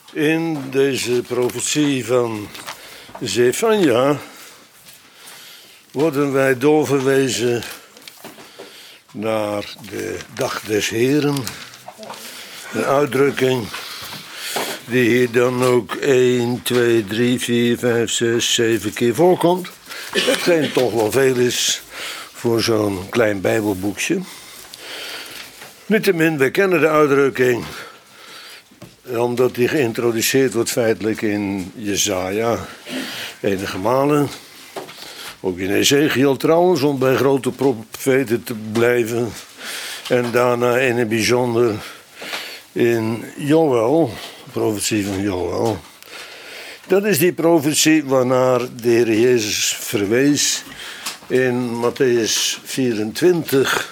In deze profetie van Zefanja worden wij doorverwezen naar de dag des Heren. Een uitdrukking die hier dan ook 1, 2, 3, 4, 5, 6, 7 keer voorkomt. Hetgeen toch wel veel is voor zo'n klein bijbelboekje. Niettemin, we kennen de uitdrukking, omdat die geïntroduceerd wordt feitelijk in Jesaja enige malen. Ook in Ezekiel trouwens, om bij grote profeten te blijven. En daarna in het bijzonder in Joël, de profetie van Joël. Dat is die profetie waarnaar de Heer Jezus verwees in Matthäus 24.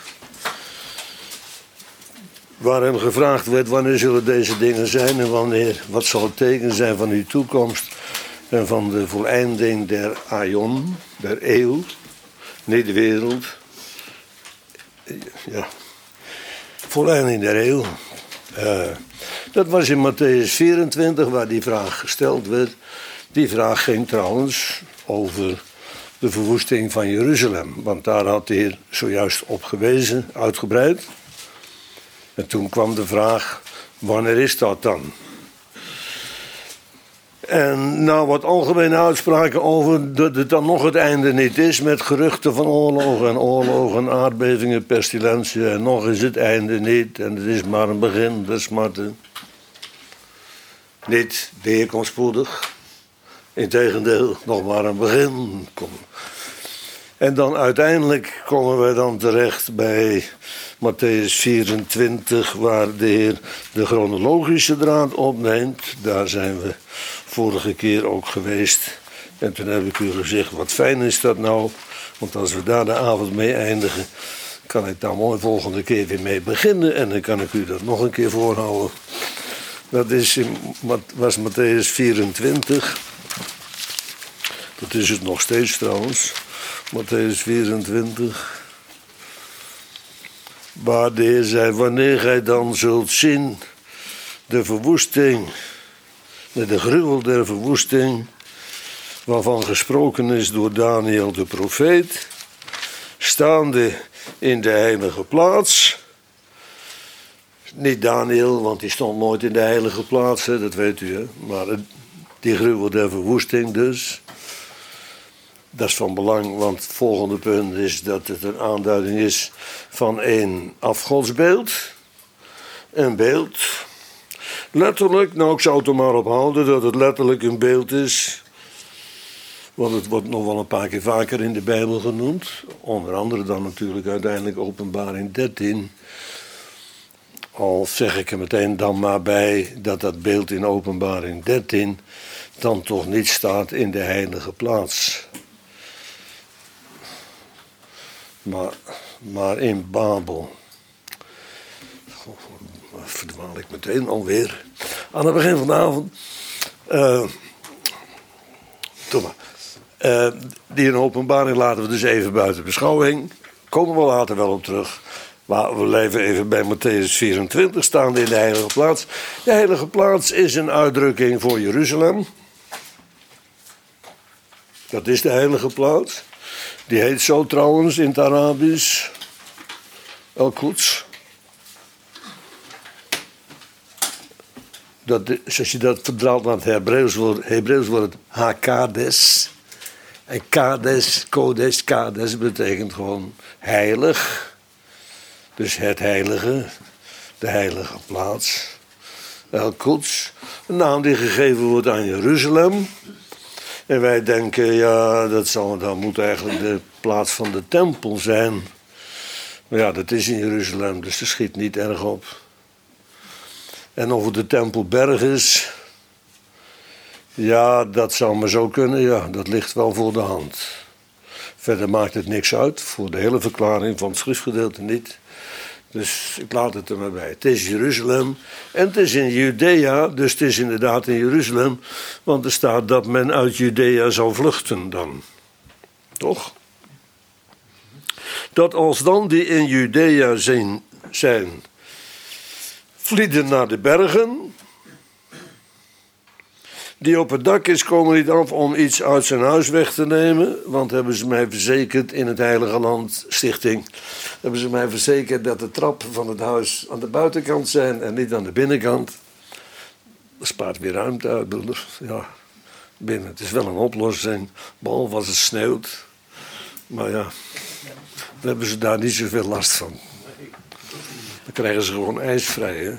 Waar hem gevraagd werd, wanneer zullen deze dingen zijn en wanneer, wat zal het teken zijn van uw toekomst en van de voleinding der aion, der eeuw, niet de wereld. Ja, voleinding der eeuw. Dat was in Matthäus 24 waar die vraag gesteld werd. Die vraag ging trouwens over de verwoesting van Jeruzalem, want daar had de Heer zojuist op gewezen, uitgebreid. En toen kwam de vraag, wanneer is dat dan? En nou wat algemene uitspraken over dat het dan nog het einde niet is, met geruchten van oorlogen, aardbevingen, pestilentie, en nog is het einde niet, en het is maar een begin der smarten. Niet, de Heer komt spoedig. Integendeel, nog maar een begin. En dan uiteindelijk komen we dan terecht bij Matthäus 24, waar de Heer de chronologische draad opneemt. Daar zijn we vorige keer ook geweest. En toen heb ik u gezegd, wat fijn is dat nou. Want als we daar de avond mee eindigen, kan ik daar mooi volgende keer weer mee beginnen. En dan kan ik u dat nog een keer voorhouden. Dat was Matthäus 24. Dat is het nog steeds trouwens. Matthäus 24. Waar de Heer zei, wanneer gij dan zult zien de verwoesting, de gruwel der verwoesting, waarvan gesproken is door Daniel de profeet, staande in de heilige plaats. Niet Daniel, want die stond nooit in de heilige plaats, hè, dat weet u, hè? Maar die gruwel der verwoesting dus. Dat is van belang, want het volgende punt is dat het een aanduiding is van een afgodsbeeld. Een beeld. Letterlijk, nou ik zou het er maar op houden dat het letterlijk een beeld is. Want het wordt nog wel een paar keer vaker in de Bijbel genoemd. Onder andere dan natuurlijk uiteindelijk Openbaring 13. Al zeg ik er meteen dan maar bij dat dat beeld in Openbaring 13 dan toch niet staat in de heilige plaats. Maar in Babel. Verdwaal ik meteen alweer. Aan het begin van de avond. Die in openbaring laten we dus even buiten beschouwing. Komen we later wel op terug. Maar we blijven even bij Matthäus 24 staande in de heilige plaats. De heilige plaats is een uitdrukking voor Jeruzalem. Dat is de heilige plaats. Die heet zo trouwens in het Arabisch Al-Quds. Als je dat verdraalt naar het Hebreeuws wordt het Hakades. En Kades betekent gewoon heilig. Dus het heilige, de heilige plaats. Al-Quds, een naam die gegeven wordt aan Jeruzalem. En wij denken, ja, dat moet eigenlijk de plaats van de tempel zijn. Maar ja, dat is in Jeruzalem, dus dat schiet niet erg op. En of het de Tempelberg is, ja, dat zou maar zo kunnen, ja, dat ligt wel voor de hand. Verder maakt het niks uit, voor de hele verklaring van het schriftgedeelte niet. Dus ik laat het er maar bij. Het is Jeruzalem en het is in Judea, dus het is inderdaad in Jeruzalem, want er staat dat men uit Judea zou vluchten dan. Toch? Dat als dan die in Judea zijn vlieden naar de bergen, Die op het dak is, komen niet af om iets uit zijn huis weg te nemen. Want hebben ze mij verzekerd in het Heilige Land Stichting. Hebben ze mij verzekerd dat de trappen van het huis aan de buitenkant zijn en niet aan de binnenkant. Dat spaart weer ruimte uit, broeder. Ja, binnen. Het is wel een oplossing. Behalve als het sneeuwt. Maar ja, dan hebben ze daar niet zoveel last van. Dan krijgen ze gewoon ijsvrij, hè.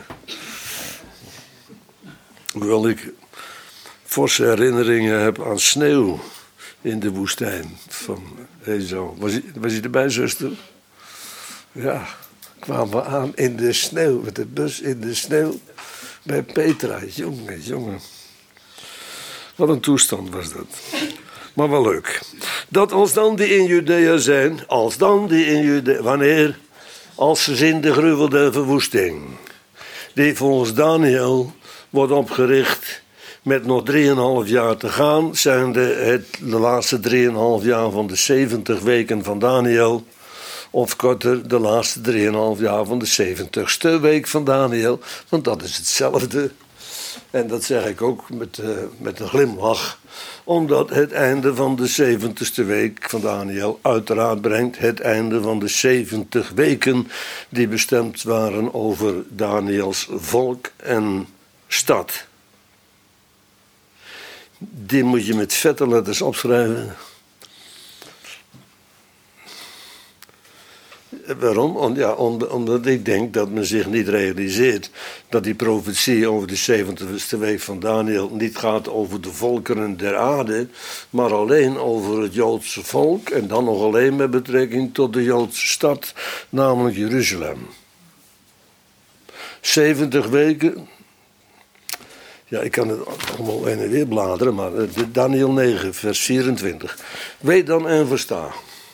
Hoewel ik forse herinneringen heb aan sneeuw in de woestijn van Esau. Was je erbij, zuster? Ja, kwamen we aan in de sneeuw, met de bus in de sneeuw bij Petra. Jongen. Wat een toestand was dat. Maar wel leuk. Dat als dan die in Judea zijn, wanneer? Als ze in de gruwel der verwoesting, die volgens Daniel wordt opgericht met nog 3,5 jaar te gaan, zijn de laatste 3,5 jaar van de 70 weken van Daniel, of korter, de laatste 3,5 jaar van de 70ste week van Daniel, want dat is hetzelfde. En dat zeg ik ook met een glimlach, omdat het einde van de 70ste week van Daniel uiteraard brengt het einde van de 70 weken die bestemd waren over Daniels volk en stad. Die moet je met vette letters opschrijven. Waarom? Omdat ik denk dat men zich niet realiseert dat die profetie over de 70ste week van Daniel niet gaat over de volkeren der aarde, maar alleen over het Joodse volk en dan nog alleen met betrekking tot de Joodse stad, namelijk Jeruzalem. 70 weken. Ja, ik kan het allemaal heen en weer bladeren, maar Daniel 9, vers 24. Weet dan en versta.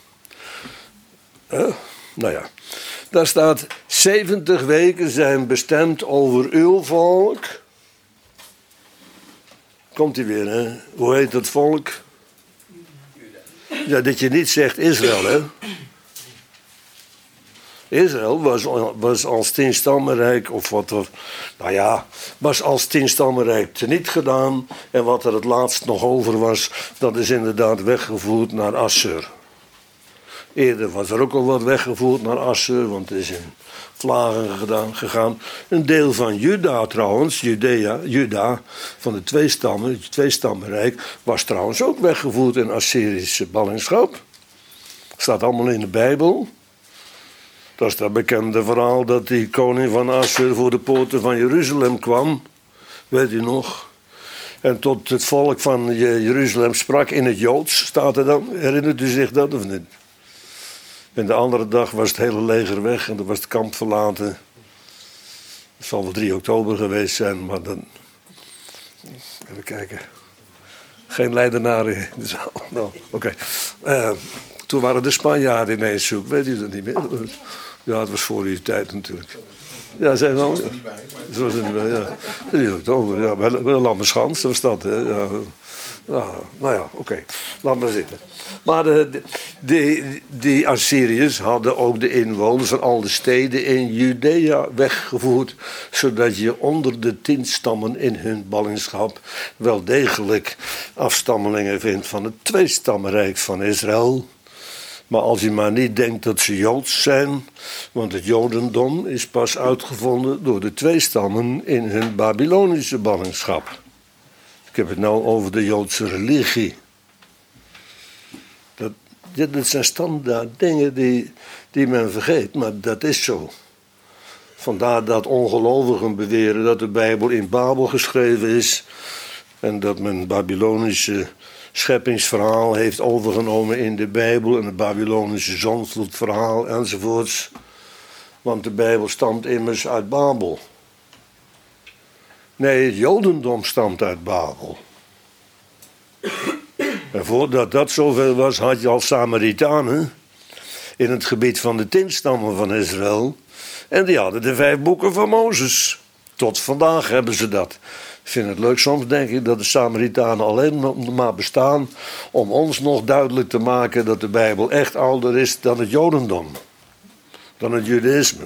Nou ja, daar staat 70 weken zijn bestemd over uw volk. Komt hij weer, hè? Hoe heet het volk? Ja, dat je niet zegt Israël, hè? Israël was als 10-stammenrijk, of wat er, was als 10-stammenrijk teniet gedaan. En wat er het laatst nog over was, dat is inderdaad weggevoerd naar Assur. Eerder was er ook al wat weggevoerd naar Assur, want het is in vlagen gegaan. Een deel van Juda trouwens, Juda, van de het tweestammenrijk, was trouwens ook weggevoerd in Assyrische ballingschap. Staat allemaal in de Bijbel. Dat is dat bekende verhaal dat die koning van Assur voor de poorten van Jeruzalem kwam. Weet u nog? En tot het volk van Jeruzalem sprak in het Joods, staat er dan. Herinnert u zich dat of niet? En de andere dag was het hele leger weg en er was het kamp verlaten. Het zal wel 3 oktober geweest zijn, maar dan... Even kijken. Geen Leidenaren in de zaal. Nou, oké. Toen waren de Spanjaarden ineens zoek. Weet u dat niet meer? Ja, het was voor die tijd natuurlijk. Ja, zijn wel. Zo was het niet bij, ja. 3 oktober, ja. Bij Lammerschans was dat, hè. Ja. Nou ja, oké. Laat maar zitten. Maar die Assyriërs hadden ook de inwoners van al de steden in Judea weggevoerd, zodat je onder de 10 stammen in hun ballingschap wel degelijk afstammelingen vindt van het tweestammenrijk van Israël. Maar als je maar niet denkt dat ze Joods zijn, want het Jodendom is pas uitgevonden door de 2 stammen in hun Babylonische ballingschap. Ik heb het nou over de Joodse religie. Dat zijn standaard dingen die men vergeet, maar dat is zo. Vandaar dat ongelovigen beweren dat de Bijbel in Babel geschreven is en dat men Babylonische scheppingsverhaal heeft overgenomen in de Bijbel en het Babylonische zondvloedverhaal enzovoorts. Want de Bijbel stamt immers uit Babel. Nee, het Jodendom stamt uit Babel. En voordat dat zover was, had je al Samaritanen in het gebied van de 10 stammen van Israël. En die hadden de 5 boeken van Mozes. Tot vandaag hebben ze dat. Ik vind het leuk, soms denk ik dat de Samaritanen alleen maar bestaan om ons nog duidelijk te maken dat de Bijbel echt ouder is dan het Jodendom. Dan het Judaïsme.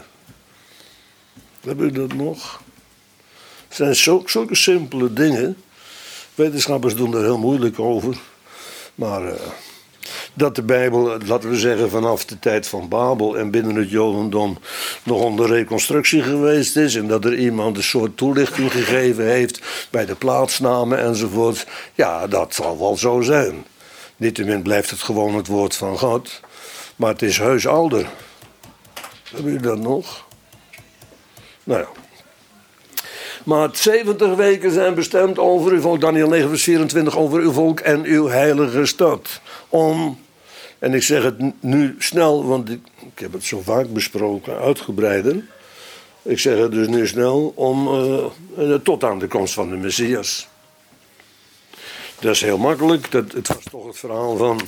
Hebben u dat nog? Het zijn zulke simpele dingen. Wetenschappers doen er heel moeilijk over. Maar dat de Bijbel, laten we zeggen, vanaf de tijd van Babel en binnen het Jodendom nog onder reconstructie geweest is. En dat er iemand een soort toelichting gegeven heeft bij de plaatsnamen enzovoort. Ja, dat zal wel zo zijn. Niettemin blijft het gewoon het woord van God. Maar het is heus ouder. Hebben jullie dat nog? Nou ja. Maar 70 weken zijn bestemd over uw volk. Daniël 9 vers 24 over uw volk en uw heilige stad. Om, en ik zeg het nu snel, want ik heb het zo vaak besproken, uitgebreider. Ik zeg het dus nu snel, om tot aan de komst van de Messias. Dat is heel makkelijk. Het was toch het verhaal van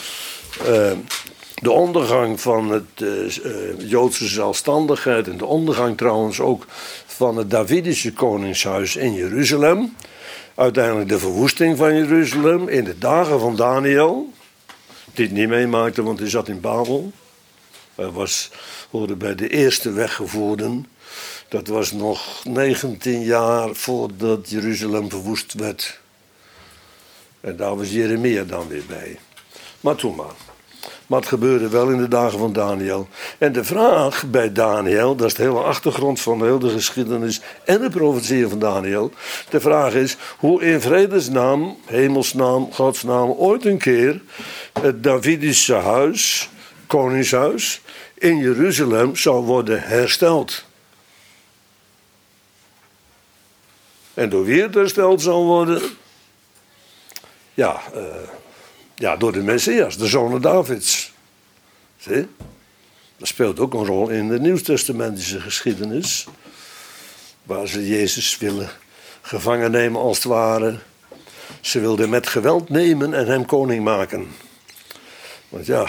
de ondergang van het Joodse zelfstandigheid. En de ondergang trouwens ook van het Davidische koningshuis in Jeruzalem. Uiteindelijk de verwoesting van Jeruzalem in de dagen van Daniël. Die het niet meemaakte, want hij zat in Babel. Hij hoorde bij de eerste weggevoerden. Dat was nog 19 jaar voordat Jeruzalem verwoest werd. En daar was Jeremia dan weer bij. Maar toen maar. Maar het gebeurde wel in de dagen van Daniël. En de vraag bij Daniël, dat is de hele achtergrond van de hele geschiedenis en de profetieën van Daniël. De vraag is hoe in vredesnaam, hemelsnaam, godsnaam ooit een keer het Davidische huis, koningshuis, in Jeruzalem zou worden hersteld. En door wie het hersteld zal worden? Ja, door de Messias, de zonen Davids. Zie? Dat speelt ook een rol in de nieuwtestamentische geschiedenis. Waar ze Jezus willen gevangen nemen als het ware. Ze wilden met geweld nemen en hem koning maken. Want ja.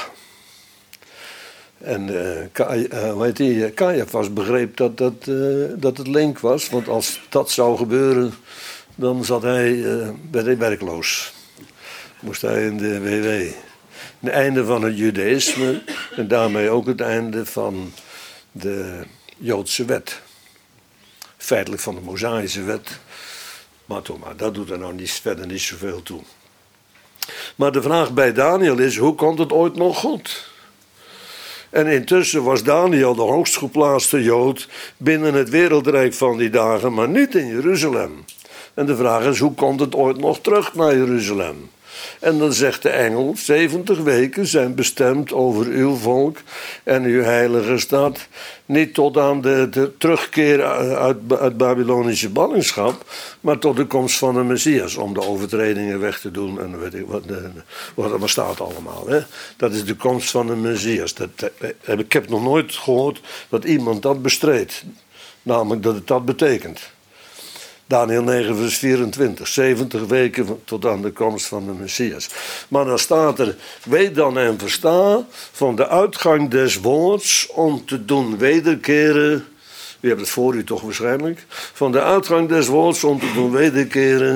En Caiaphas begreep dat het link was. Want als dat zou gebeuren, dan werd hij werkloos. Moest hij in de WW. Het einde van het Judaïsme en daarmee ook het einde van de Joodse wet. Feitelijk van de Mosaïsche wet. Maar dat doet er nou verder niet zoveel toe. Maar de vraag bij Daniël is, hoe komt het ooit nog goed? En intussen was Daniël de hoogst geplaatste Jood binnen het wereldrijk van die dagen, maar niet in Jeruzalem. En de vraag is, hoe komt het ooit nog terug naar Jeruzalem? En dan zegt de engel, 70 weken zijn bestemd over uw volk en uw heilige stad. Niet tot aan de terugkeer uit Babylonische ballingschap, maar tot de komst van de Messias. Om de overtredingen weg te doen en weet ik wat staat allemaal. Hè? Dat is de komst van de Messias. Ik heb nog nooit gehoord dat iemand dat bestreedt. Namelijk dat het dat betekent. Daniël 9 vers 24, 70 weken tot aan de komst van de Messias. Maar dan staat er, weet dan en versta van de uitgang des woords om te doen wederkeren. U hebt het voor u toch waarschijnlijk. Van de uitgang des woords om te doen wederkeren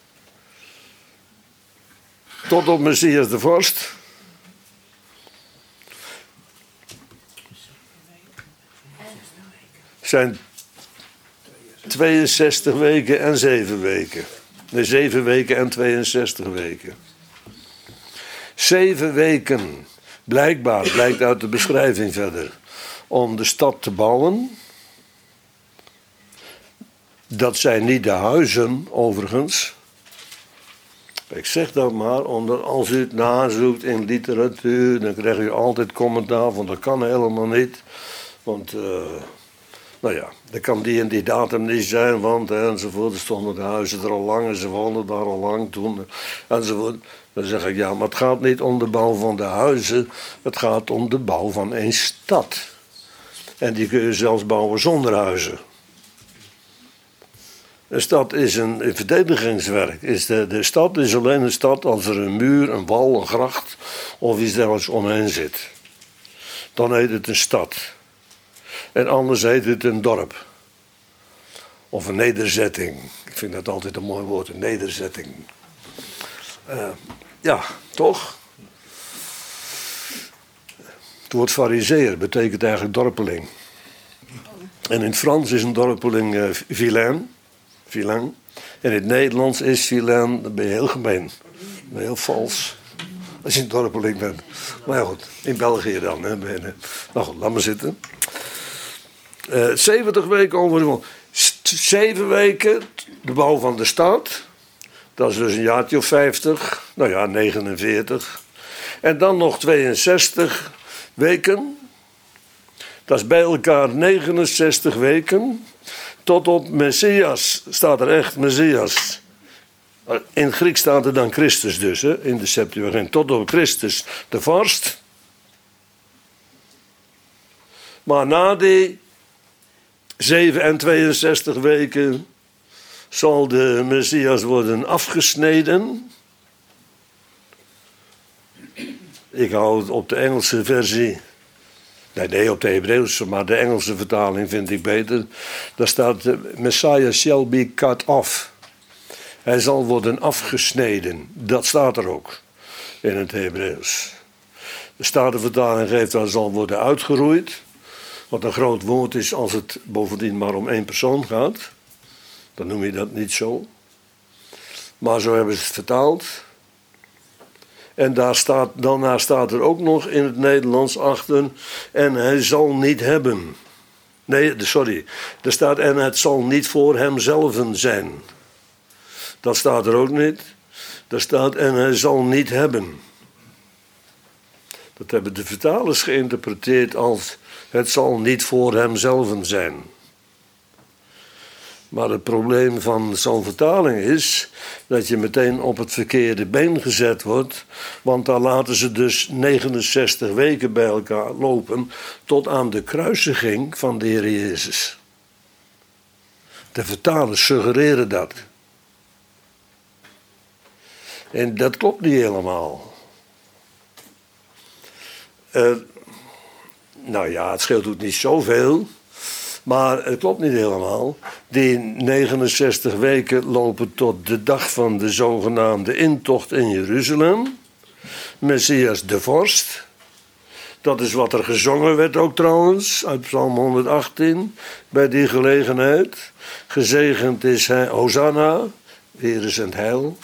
tot op Messias de vorst. Zijn 62 weken en 7 weken. Nee, 7 weken en 62 weken. 7 weken, blijkt uit de beschrijving verder, om de stad te bouwen. Dat zijn niet de huizen, overigens. Ik zeg dat maar, omdat als u het nazoekt in literatuur, dan krijg u altijd commentaar van dat kan helemaal niet. Want nou ja, dat kan die en die datum niet zijn, want enzovoort. Er stonden de huizen er al lang en ze woonden daar al lang toen enzovoort. Dan zeg ik, ja, maar het gaat niet om de bouw van de huizen. Het gaat om de bouw van een stad. En die kun je zelfs bouwen zonder huizen. Een stad is een verdedigingswerk. De stad is alleen een stad als er een muur, een wal, een gracht of iets dergelijks omheen zit. Dan heet het een stad. En anders heet het een dorp. Of een nederzetting. Ik vind dat altijd een mooi woord, een nederzetting. Ja, toch? Het woord farizeer betekent eigenlijk dorpeling. En in het Frans is een dorpeling vilain. In het Nederlands is Philen, dan ben je heel gemeen. Dan ben je heel vals. Als je een dorpeling bent. Maar ja goed, in België dan. Hè, nou goed, laat maar zitten. 70 weken over 7 weken de bouw van de stad. Dat is dus een jaartje of 50. Nou ja, 49. En dan nog 62 weken. Dat is bij elkaar 69 weken. Tot op Messias staat er echt Messias. In Grieks staat er dan Christus dus, hè, in de Septuagint. Tot op Christus de vorst. Maar na die 7 en 62 weken zal de Messias worden afgesneden. Ik hou het op de Engelse versie. Nee, op de Hebreeuwse, maar de Engelse vertaling vind ik beter. Daar staat: Messiah shall be cut off. Hij zal worden afgesneden. Dat staat er ook in het Hebreeuws. De Statenvertaling geeft: hij zal worden uitgeroeid. Wat een groot woord is als het bovendien maar om 1 persoon gaat. Dan noem je dat niet zo. Maar zo hebben ze het vertaald. En daarna staat er ook nog in het Nederlands achter: en hij zal niet hebben. Nee, sorry. Er staat: en het zal niet voor hemzelven zijn. Dat staat er ook niet. Er staat: en hij zal niet hebben. Dat hebben de vertalers geïnterpreteerd als: het zal niet voor hemzelven zijn. Maar het probleem van zo'n vertaling is dat je meteen op het verkeerde been gezet wordt. Want daar laten ze dus 69 weken bij elkaar lopen tot aan de kruisiging van de Heer Jezus. De vertalers suggereren dat. En dat klopt niet helemaal. Nou ja, het scheelt ook niet zoveel. Maar het klopt niet helemaal. Die 69 weken lopen tot de dag van de zogenaamde intocht in Jeruzalem. Messias de vorst. Dat is wat er gezongen werd ook trouwens, uit Psalm 118, bij die gelegenheid. Gezegend is hij, Hosanna, weer is het heil.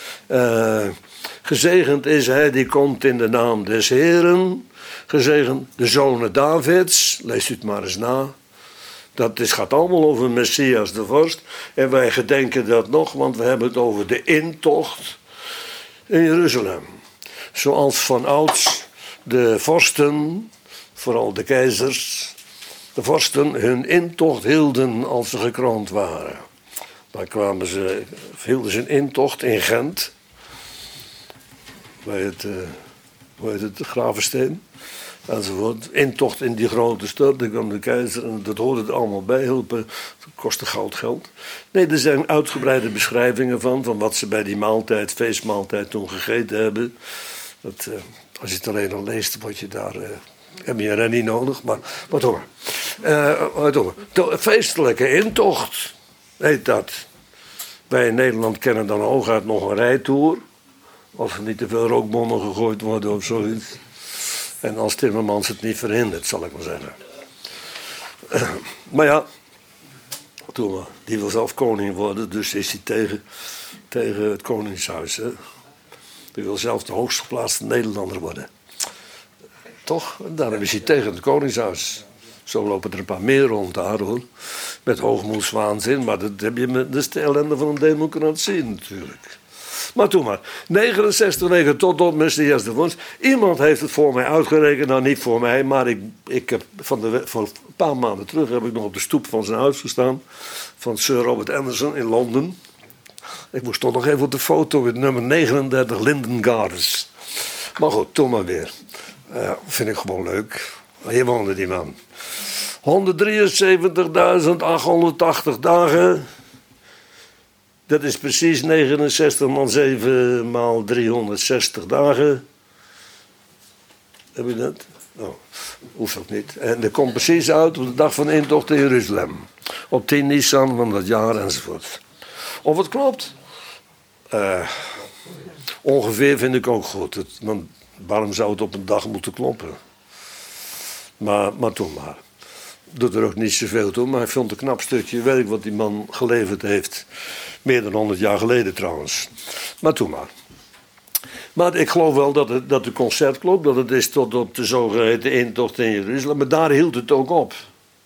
Gezegend is hij die komt in de naam des Heeren. Gezegend de zonen Davids, leest u het maar eens na. Gaat allemaal over Messias de vorst. En wij gedenken dat nog, want we hebben het over de intocht in Jeruzalem. Zoals vanouds de vorsten, vooral de keizers, de vorsten hun intocht hielden als ze gekroond waren. Dan hielden ze een intocht in Gent, bij het Gravensteen. Enzovoort. Intocht in die grote stad, daar kwam de keizer en dat hoorde er allemaal bij, hielpen, dat kostte geld. Nee, er zijn uitgebreide beschrijvingen van wat ze bij die feestmaaltijd toen gegeten hebben. Als je het alleen al leest, word je daar, heb je er niet nodig, maar wat hoor. Feestelijke intocht heet dat. Wij in Nederland kennen dan hooguit nog een rijtoer, als er niet te veel rookbommen gegooid worden of zoiets. En als Timmermans het niet verhindert, zal ik maar zeggen. Maar ja, die wil zelf koning worden, dus is hij tegen het koningshuis. Hè? Die wil zelf de hoogst geplaatste Nederlander worden. Toch? En daarom is hij tegen het koningshuis. Zo lopen er een paar meer rond daar hoor. Met hoogmoedswaanzin, maar dat is de ellende van een democratie natuurlijk. Maar toen maar. 69 weken tot op Messias de vorst. Iemand heeft het voor mij uitgerekend. Nou, niet voor mij, maar ik heb voor een paar maanden terug heb ik nog op de stoep van zijn huis gestaan. Van Sir Robert Anderson in Londen. Ik moest toch nog even op de foto met nummer 39 Linden Gardens. Maar goed, toen maar weer. Vind ik gewoon leuk. Hier woonde die man. 173.880 dagen. Dat is precies 69 maal 7 maal 360 dagen. Heb je dat? Oh, hoeft ook niet. En dat komt precies uit op de dag van de intocht in Jeruzalem. Op 10 Nisan van dat jaar enzovoort. Of het klopt? Ongeveer vind ik ook goed. Want waarom zou het op een dag moeten kloppen? Maar toen maar. Doet er ook niet zoveel toe, maar ik vond een knap stukje werk wat die man geleverd heeft. Meer dan 100 jaar geleden trouwens. Maar toen maar. Maar ik geloof wel dat de concert klopt, dat het is tot op de zogeheten intocht in Jeruzalem. Maar daar hield het ook op.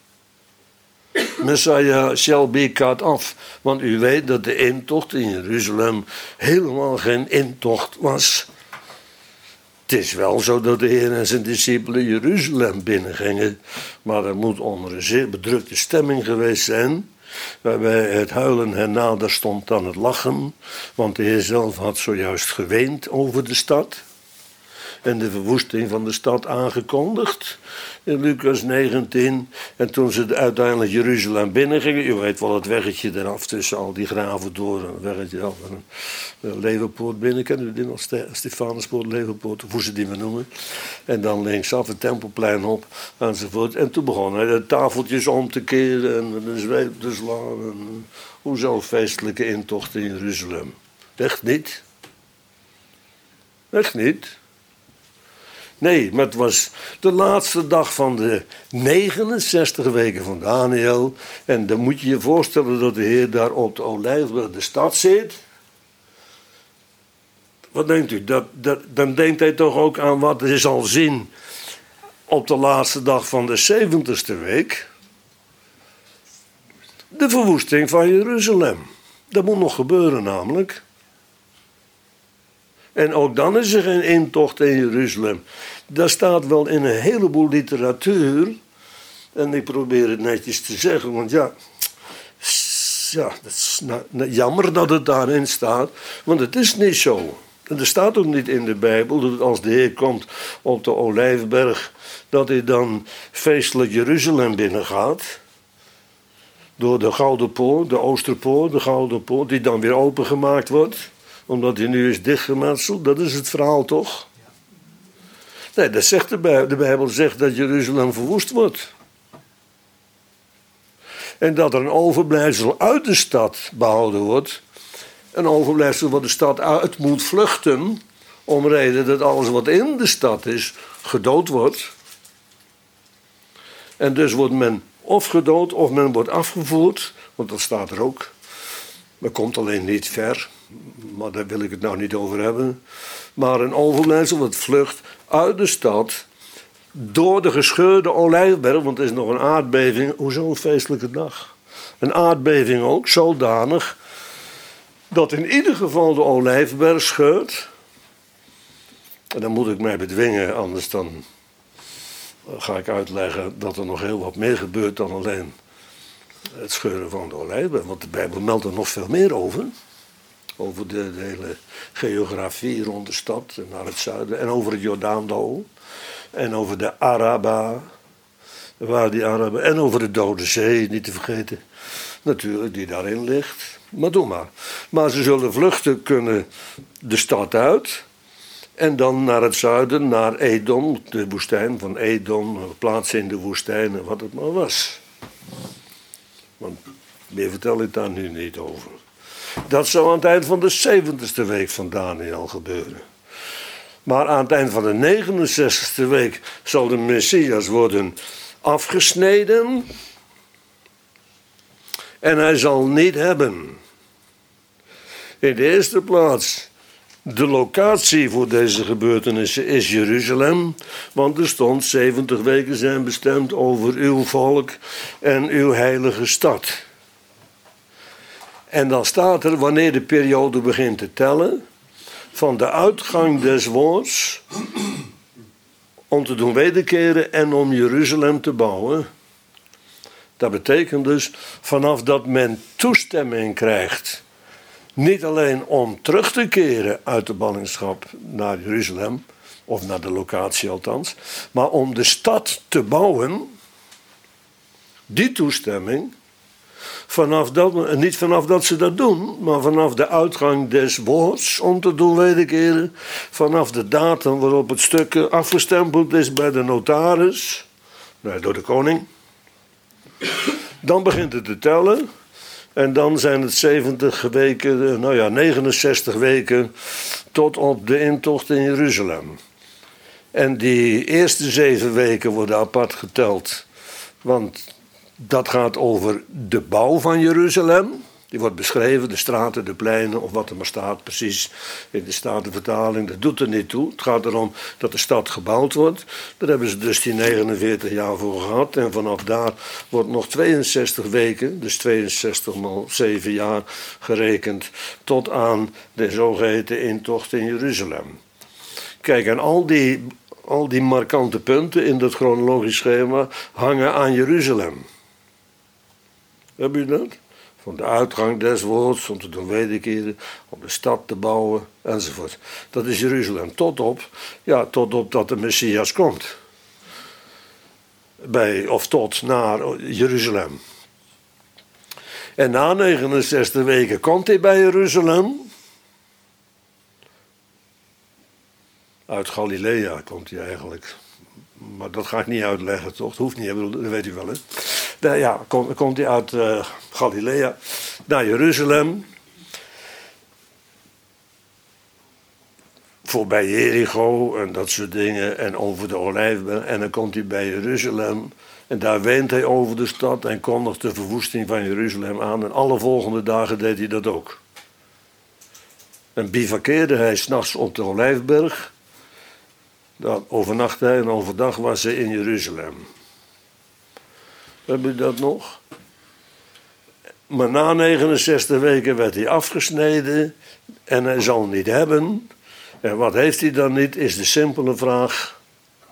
Messiah shall be cut off. Want u weet dat de intocht in Jeruzalem helemaal geen intocht was. Het is wel zo dat de Heer en zijn discipelen Jeruzalem binnengingen. Maar dat moet onder een zeer bedrukte stemming geweest zijn. Waarbij het huilen hernader stond dan het lachen. Want de Heer zelf had zojuist geweend over de stad. En de verwoesting van de stad aangekondigd. In Lucas 19. En toen ze uiteindelijk Jeruzalem binnengingen. U weet wel het weggetje eraf tussen al die graven door. Een weggetje af. Een Leeuwenpoort binnen. Kennen u die nog? Stefanuspoort, Leeuwenpoort. Of hoe ze die maar noemen. En dan linksaf het Tempelplein op. Enzovoort. En toen begonnen de tafeltjes om te keren. En de zweep te slaan. En, hoezo feestelijke intocht in Jeruzalem? Echt niet. Echt niet. Nee, maar het was de laatste dag van de 69 weken van Daniel. En dan moet je je voorstellen dat de Heer daar op de Olijfberg de stad zit. Wat denkt u? Dan denkt hij toch ook aan wat hij zal zien op de laatste dag van de 70ste week. De verwoesting van Jeruzalem. Dat moet nog gebeuren namelijk. En ook dan is er geen intocht in Jeruzalem. Dat staat wel in een heleboel literatuur. En ik probeer het netjes te zeggen, want ja, dat is jammer dat het daarin staat. Want het is niet zo. En er staat ook niet in de Bijbel dat als de Heer komt op de Olijfberg, dat hij dan feestelijk Jeruzalem binnengaat. Door de Gouden Poort, de Oosterpoort, de Gouden Poort, die dan weer opengemaakt wordt. Omdat hij nu is dichtgemetseld, dat is het verhaal toch? Nee, dat zegt de Bijbel zegt dat Jeruzalem verwoest wordt. En dat er een overblijfsel uit de stad behouden wordt. Een overblijfsel wat de stad uit moet vluchten. Om reden dat alles wat in de stad is, gedood wordt. En dus wordt men of gedood of men wordt afgevoerd. Want dat staat er ook. Men komt alleen niet ver. Maar daar wil ik het nou niet over hebben. Maar een overblijfsel wat vlucht uit de stad. Door de gescheurde Olijfberg. Want er is nog een aardbeving. Hoezo een feestelijke dag? Een aardbeving ook, zodanig. Dat in ieder geval de Olijfberg scheurt. En dan moet ik mij bedwingen. Anders dan ga ik uitleggen dat er nog heel wat meer gebeurt dan alleen het scheuren van de Olijfberg. Want de Bijbel meldt er nog veel meer over. Over de hele geografie rond de stad en naar het zuiden. En over het Jordaandal. En over de Araba. Waar die Araba. En over de Dode Zee, niet te vergeten. Natuurlijk, die daarin ligt. Maar doe maar. Maar ze zullen vluchten kunnen de stad uit. En dan naar het zuiden, naar Edom. De woestijn van Edom. Plaatsen in de woestijn en wat het maar was. Want meer vertel ik daar nu niet over. Dat zou aan het eind van de 70ste week van Daniel gebeuren. Maar aan het eind van de 69ste week zal de Messias worden afgesneden. En hij zal niet hebben. In de eerste plaats, de locatie voor deze gebeurtenissen is Jeruzalem. Want er stond 70 weken zijn bestemd over uw volk en uw heilige stad. En dan staat er, wanneer de periode begint te tellen, van de uitgang des woords, om te doen wederkeren en om Jeruzalem te bouwen. Dat betekent dus, vanaf dat men toestemming krijgt, niet alleen om terug te keren uit de ballingschap naar Jeruzalem, of naar de locatie althans, maar om de stad te bouwen, die toestemming, niet vanaf dat ze dat doen, maar vanaf de uitgang des woords om te doen wederkeren, vanaf de datum waarop het stuk afgestempeld is bij de notaris, door de koning, dan begint het te tellen. En dan zijn het 70 weken, 69 weken tot op de intocht in Jeruzalem. En die eerste 7 weken worden apart geteld Want dat gaat over de bouw van Jeruzalem. Die wordt beschreven, de straten, de pleinen of wat er maar staat precies in de Statenvertaling. Dat doet er niet toe. Het gaat erom dat de stad gebouwd wordt. Daar hebben ze dus die 49 jaar voor gehad. En vanaf daar wordt nog 62 weken, dus 62 maal 7 jaar gerekend, tot aan de zogeheten intocht in Jeruzalem. Kijk, en al die markante punten in dat chronologisch schema hangen aan Jeruzalem. Heb je dat? Van de uitgang des woords, om te doen wederkeren, om de stad te bouwen, enzovoort. Dat is Jeruzalem. Tot op dat de Messias komt. Tot naar Jeruzalem. En na 69 weken komt hij bij Jeruzalem. Uit Galilea komt hij eigenlijk. Maar dat ga ik niet uitleggen, toch? Dat hoeft niet, dat weet u wel, hè? Komt hij uit Galilea naar Jeruzalem. Voorbij Jericho en dat soort dingen. En over de Olijfberg. En dan komt hij bij Jeruzalem. En daar weent hij over de stad en kondigt de verwoesting van Jeruzalem aan. En alle volgende dagen deed hij dat ook. En bivakkeerde hij 's nachts op de Olijfberg. Dan overnachtte hij en overdag was hij in Jeruzalem. Heb je dat nog? Maar na 69 weken werd hij afgesneden en hij zal niet hebben. En wat heeft hij dan niet, is de simpele vraag.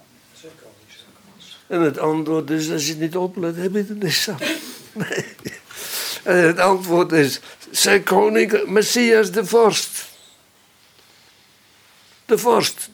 En het antwoord is, als je het niet oplet, heb je het niet aan. Nee. En het antwoord is, zijn koning, Messias de vorst. De vorst.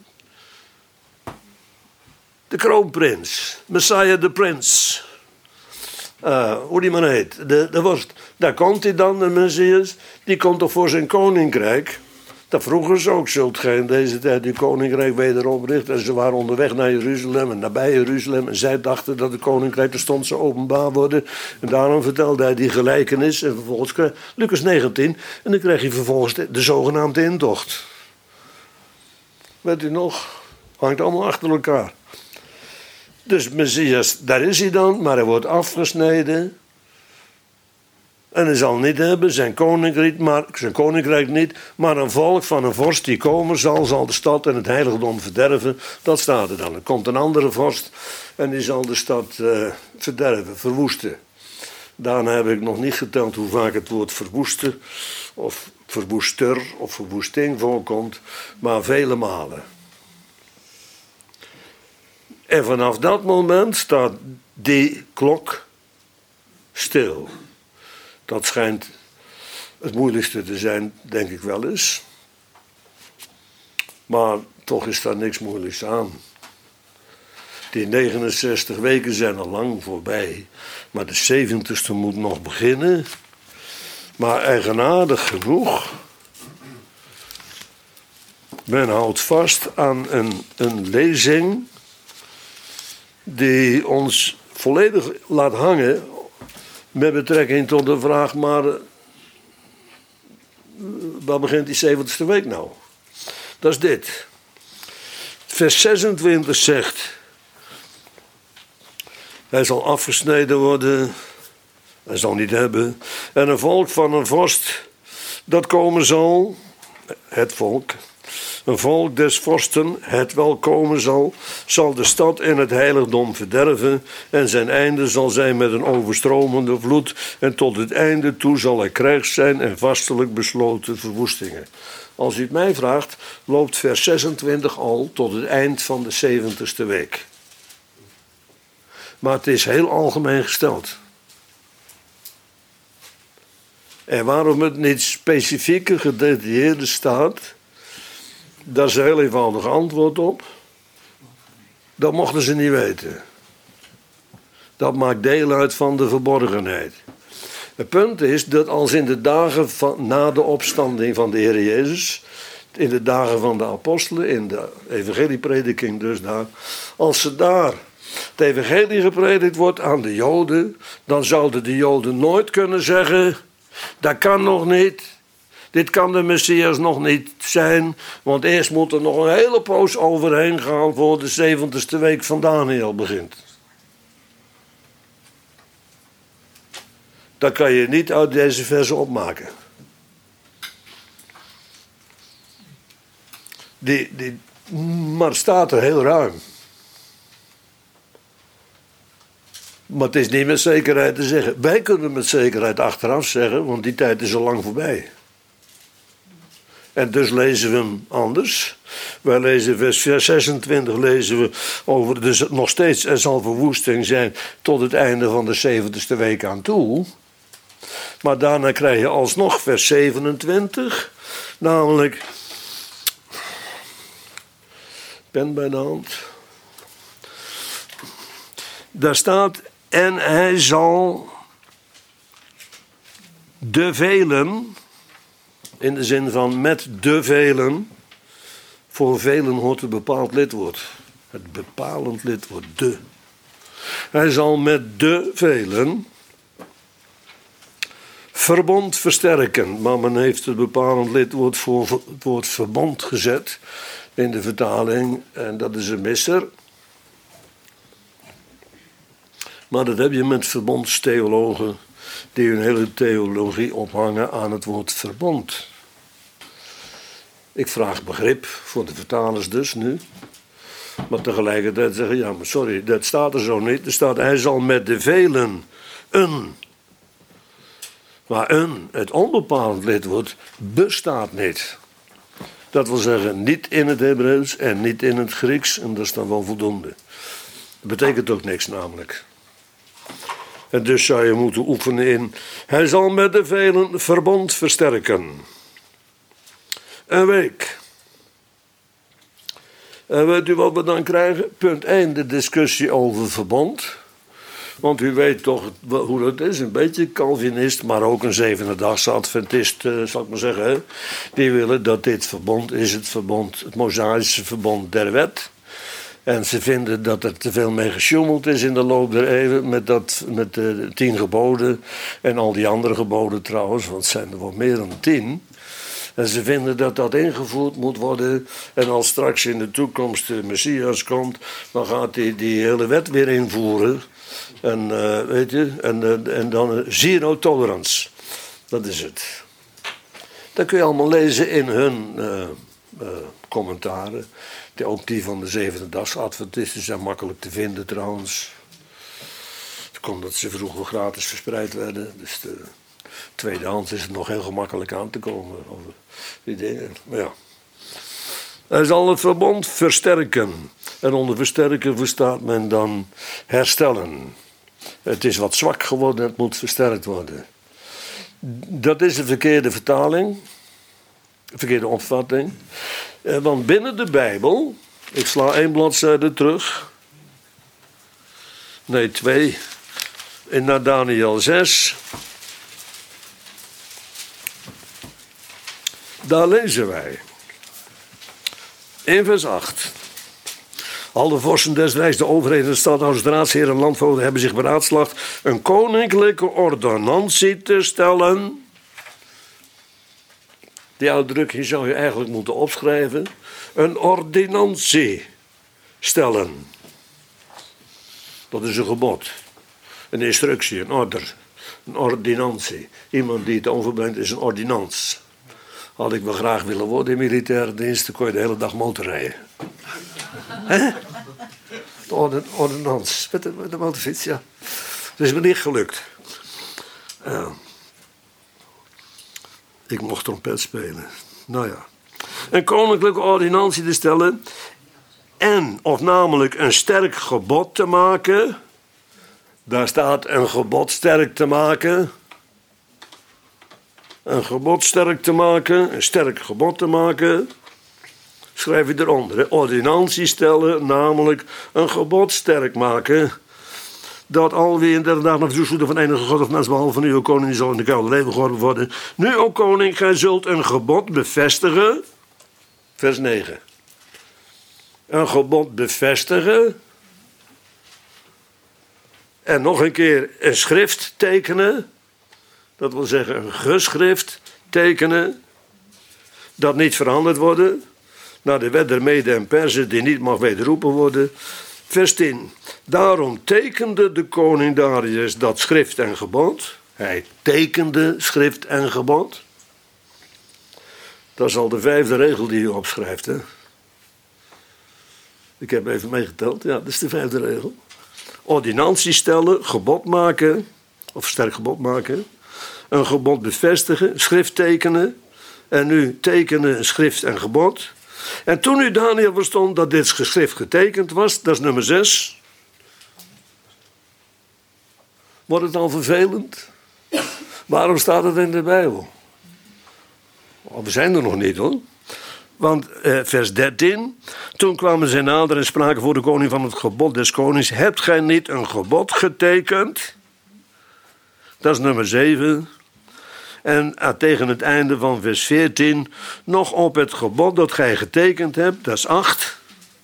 De kroonprins. Messiah de prins. Hoe die man heet. De vorst. Daar komt hij dan, de Messias. Die komt toch voor zijn koninkrijk. Dat vroegen ze ook. Zult gij in deze tijd uw koninkrijk wederom richten. En ze waren onderweg naar Jeruzalem en nabij Jeruzalem. En zij dachten dat het koninkrijk terstond zou openbaar worden. En daarom vertelde hij die gelijkenis. En vervolgens Lucas 19. En dan kreeg hij vervolgens de zogenaamde intocht. Weet u nog? Hangt allemaal achter elkaar. Dus Messias, daar is hij dan, maar hij wordt afgesneden. En hij zal niet hebben zijn koninkrijk niet, maar een volk van een vorst die komen zal de stad en het heiligdom verderven. Dat staat er dan. Er komt een andere vorst en die zal de stad verderven, verwoesten. Daarna heb ik nog niet geteld hoe vaak het woord verwoesten, of verwoester, of verwoesting voorkomt, maar vele malen. En vanaf dat moment staat die klok stil. Dat schijnt het moeilijkste te zijn, denk ik wel eens. Maar toch is daar niks moeilijks aan. Die 69 weken zijn al lang voorbij. Maar de 70ste moet nog beginnen. Maar eigenaardig genoeg. Men houdt vast aan een lezing die ons volledig laat hangen met betrekking tot de vraag, maar waar begint die 70ste week nou? Dat is dit. Vers 26 zegt, hij zal afgesneden worden, hij zal niet hebben, en een volk van een vorst dat komen zal, het volk, een volk des vorsten, het wel komen zal de stad en het heiligdom verderven. En zijn einde zal zijn met een overstromende vloed. En tot het einde toe zal er krijg zijn en vastelijk besloten verwoestingen. Als u het mij vraagt, loopt vers 26 al tot het eind van de 70ste week. Maar het is heel algemeen gesteld. En waarom het niet specifieke, gedetailleerde staat, daar is een heel eenvoudig antwoord op. Dat mochten ze niet weten. Dat maakt deel uit van de verborgenheid. Het punt is dat als in de dagen na de opstanding van de Heer Jezus, in de dagen van de apostelen, in de evangelieprediking dus daar, als ze daar het evangelie gepredikt wordt aan de Joden, dan zouden de Joden nooit kunnen zeggen, dat kan nog niet. Dit kan de Messias nog niet zijn, want eerst moet er nog een hele poos overheen gaan voor de 70ste week van Daniel begint. Dat kan je niet uit deze versen opmaken. Maar het staat er heel ruim. Maar het is niet met zekerheid te zeggen. Wij kunnen met zekerheid achteraf zeggen, want die tijd is al lang voorbij. En dus lezen we hem anders. Wij lezen vers 26 lezen we over, dus nog steeds, er zal verwoesting zijn tot het einde van de 70ste week aan toe. Maar daarna krijg je alsnog vers 27, namelijk, pen bij de hand. Daar staat, en hij zal de velen, in de zin van met de velen, voor velen hoort een bepaald lidwoord. Het bepalend lidwoord, de. Hij zal met de velen verbond versterken. Maar men heeft het bepalend lidwoord voor het woord verbond gezet in de vertaling. En dat is een misser. Maar dat heb je met verbondstheologen die hun hele theologie ophangen aan het woord verbond. Ik vraag begrip voor de vertalers dus nu. Maar tegelijkertijd zeggen, ja maar sorry, dat staat er zo niet. Er staat, hij zal met de velen een. Maar een, het onbepaald lidwoord, bestaat niet. Dat wil zeggen, niet in het Hebreeuws en niet in het Grieks. En dat is dan wel voldoende. Dat betekent ook niks namelijk. En dus zou je moeten oefenen in, hij zal met de velen verbond versterken. Een week. En weet u wat we dan krijgen? Punt 1, de discussie over verbond. Want u weet toch hoe dat is. Een beetje Calvinist, maar ook een zevendedagse Adventist, zal ik maar zeggen. Hè? Die willen dat dit verbond is het verbond, het Mosaïsche verbond der wet. En ze vinden dat er te veel mee gesjoemeld is in de loop der eeuwen met de 10 geboden en al die andere geboden trouwens, want het zijn er wel meer dan 10. En ze vinden dat dat ingevoerd moet worden. En als straks in de toekomst de Messias komt, dan gaat hij die hele wet weer invoeren. En weet je, en dan zero tolerance. Dat is het. Dat kun je allemaal lezen in hun commentaren. Ook die van de zevendedagse Adventisten zijn makkelijk te vinden trouwens. Het komt dat ze vroeger gratis verspreid werden. Dus tweedehands is het nog heel gemakkelijk aan te komen over die dingen. Maar ja. Hij zal het verbond versterken. En onder versterken verstaat men dan herstellen. Het is wat zwak geworden, het moet versterkt worden. Dat is een verkeerde vertaling. Een verkeerde opvatting. Want binnen de Bijbel, ik sla 1 bladzijde terug. Nee, 2. Naar Daniel 6. Daar lezen wij. In vers 8. Al de vorsten des rijks, de overheden, de stadhouders, de raadsheren en landvoogden hebben zich beraadslaagd een koninklijke ordonnantie te stellen. Die uitdrukking zou je eigenlijk moeten opschrijven. Een ordonnantie stellen. Dat is een gebod. Een instructie, een order. Een ordonnantie. Iemand die het overbrengt is een ordonnans. Had ik wel graag willen worden in militaire dienst, dan kon je de hele dag motorrijden. Hè? De ordonnans. Met de motorfiets, ja. Dat is me niet gelukt. Ik mocht trompet spelen. Nou ja. Een koninklijke ordonnantie te stellen. En, of namelijk een sterk gebod te maken. Daar staat een gebod sterk te maken. Een gebod sterk te maken. Een sterk gebod te maken. Schrijf je eronder. Hè? Ordonnantie stellen, namelijk een gebod sterk maken. Dat al wie in de dag nog verzoeken van enige god of mens behalve van u, o koning, die zal in de koude leven geworpen worden. Nu, o koning, gij zult een gebod bevestigen. Vers 9. Een gebod bevestigen. En nog een keer een schrift tekenen. Dat wil zeggen een geschrift tekenen. Dat niet veranderd worden. Naar de wet der Mede en Perzen die niet mag wederroepen worden. Vers 10. Daarom tekende de koning Darius dat schrift en gebod. Hij tekende schrift en gebod. Dat is al de 5e regel die u opschrijft, hè? Ik heb even meegeteld. Ja, dat is de 5e regel. Ordinantie stellen, gebod maken, of sterk gebod maken. Een gebod bevestigen, schrift tekenen. En nu tekenen, schrift en gebod. En toen u Daniel verstond dat dit geschrift getekend was, dat is nummer 6. Wordt het al vervelend? Waarom staat het in de Bijbel? We zijn er nog niet, hoor. Want vers 13. Toen kwamen zij nader en spraken voor de koning van het gebod des konings. Hebt gij niet een gebod getekend? Dat is nummer 7. En tegen het einde van vers 14. Nog op het gebod dat gij getekend hebt. Dat is 8.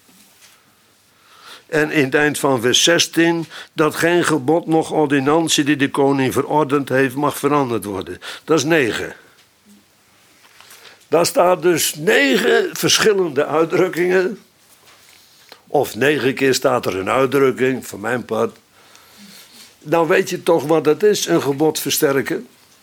En in het eind van vers 16. Dat geen gebod noch ordinantie die de koning verordend heeft mag veranderd worden. Dat is 9. Daar staat dus 9 verschillende uitdrukkingen. Of 9 keer staat er een uitdrukking, van mijn part. Dan weet je toch wat dat is, een gebod versterken.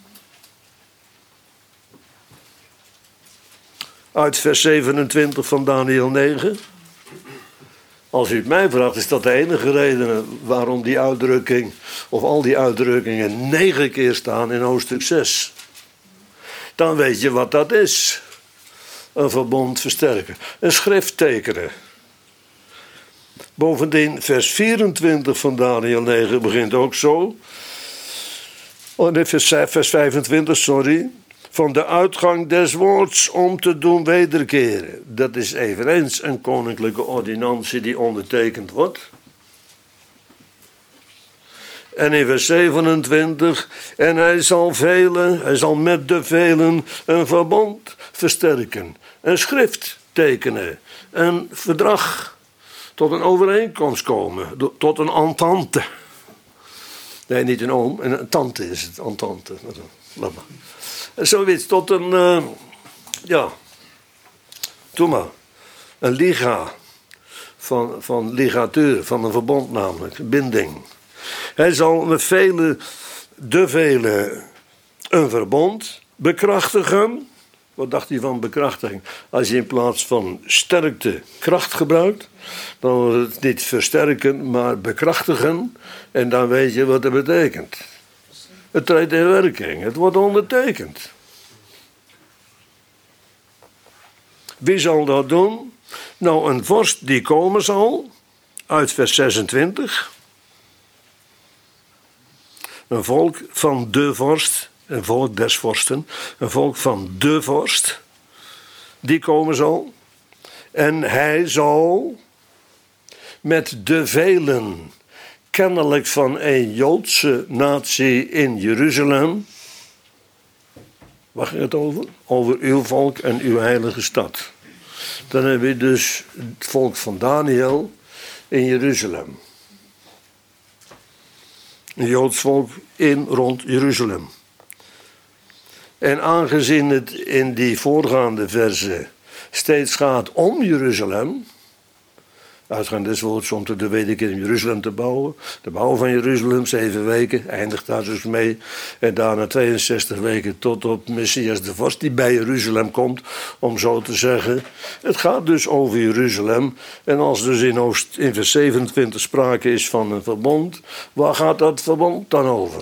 Uit vers 27 van Daniel 9. Als u het mij vraagt, is dat de enige reden waarom die uitdrukking, of al die uitdrukkingen 9 keer staan in hoofdstuk 6. Dan weet je wat dat is. Een verbond versterken. Een schrift tekenen. Bovendien, vers 24 van Daniel 9 begint ook zo. Oh nee, vers 25, sorry. Van de uitgang des woords om te doen wederkeren. Dat is eveneens een koninklijke ordinantie die ondertekend wordt. En in vers 27, en hij zal met de velen een verbond versterken. Een schrift tekenen. Een verdrag. Tot een overeenkomst komen. Tot een entente. Nee, niet een oom, een tante is het, entente. Laat maar. Zoiets, tot een, doe maar. Een liga. Van ligatuur, van een verbond namelijk, een binding. Hij zal met de velen een verbond bekrachtigen. Wat dacht hij van bekrachtiging? Als je in plaats van sterkte kracht gebruikt, dan wordt het niet versterken, maar bekrachtigen. En dan weet je wat dat betekent. Het treedt in werking, het wordt ondertekend. Wie zal dat doen? Nou, een vorst die komen zal, uit vers 26... Een volk van de vorst, een volk des vorsten, een volk van de vorst, die komen zal. En hij zal met de velen, kennelijk van een Joodse natie in Jeruzalem. Waar ging het over? Over uw volk en uw heilige stad. Dan heb je dus het volk van Daniel in Jeruzalem. Een Joods volk rond Jeruzalem. En aangezien het in die voorgaande verse steeds gaat om Jeruzalem, uitgaan des woords om de tweede keer in Jeruzalem te bouwen. De bouw van Jeruzalem, 7 weken, eindigt daar dus mee. En daarna 62 weken tot op Messias de vorst, die bij Jeruzalem komt, om zo te zeggen. Het gaat dus over Jeruzalem. En als dus in vers 27 sprake is van een verbond, waar gaat dat verbond dan over?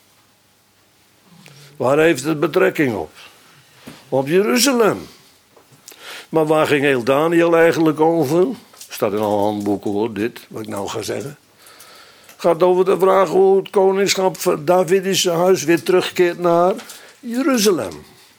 Waar heeft het betrekking op? Op Jeruzalem. Maar waar ging heel Daniel eigenlijk over? Staat in alle handboeken hoor, dit, wat ik nou ga zeggen. Gaat over de vraag hoe het koningschap van het Davidische huis weer terugkeert naar Jeruzalem.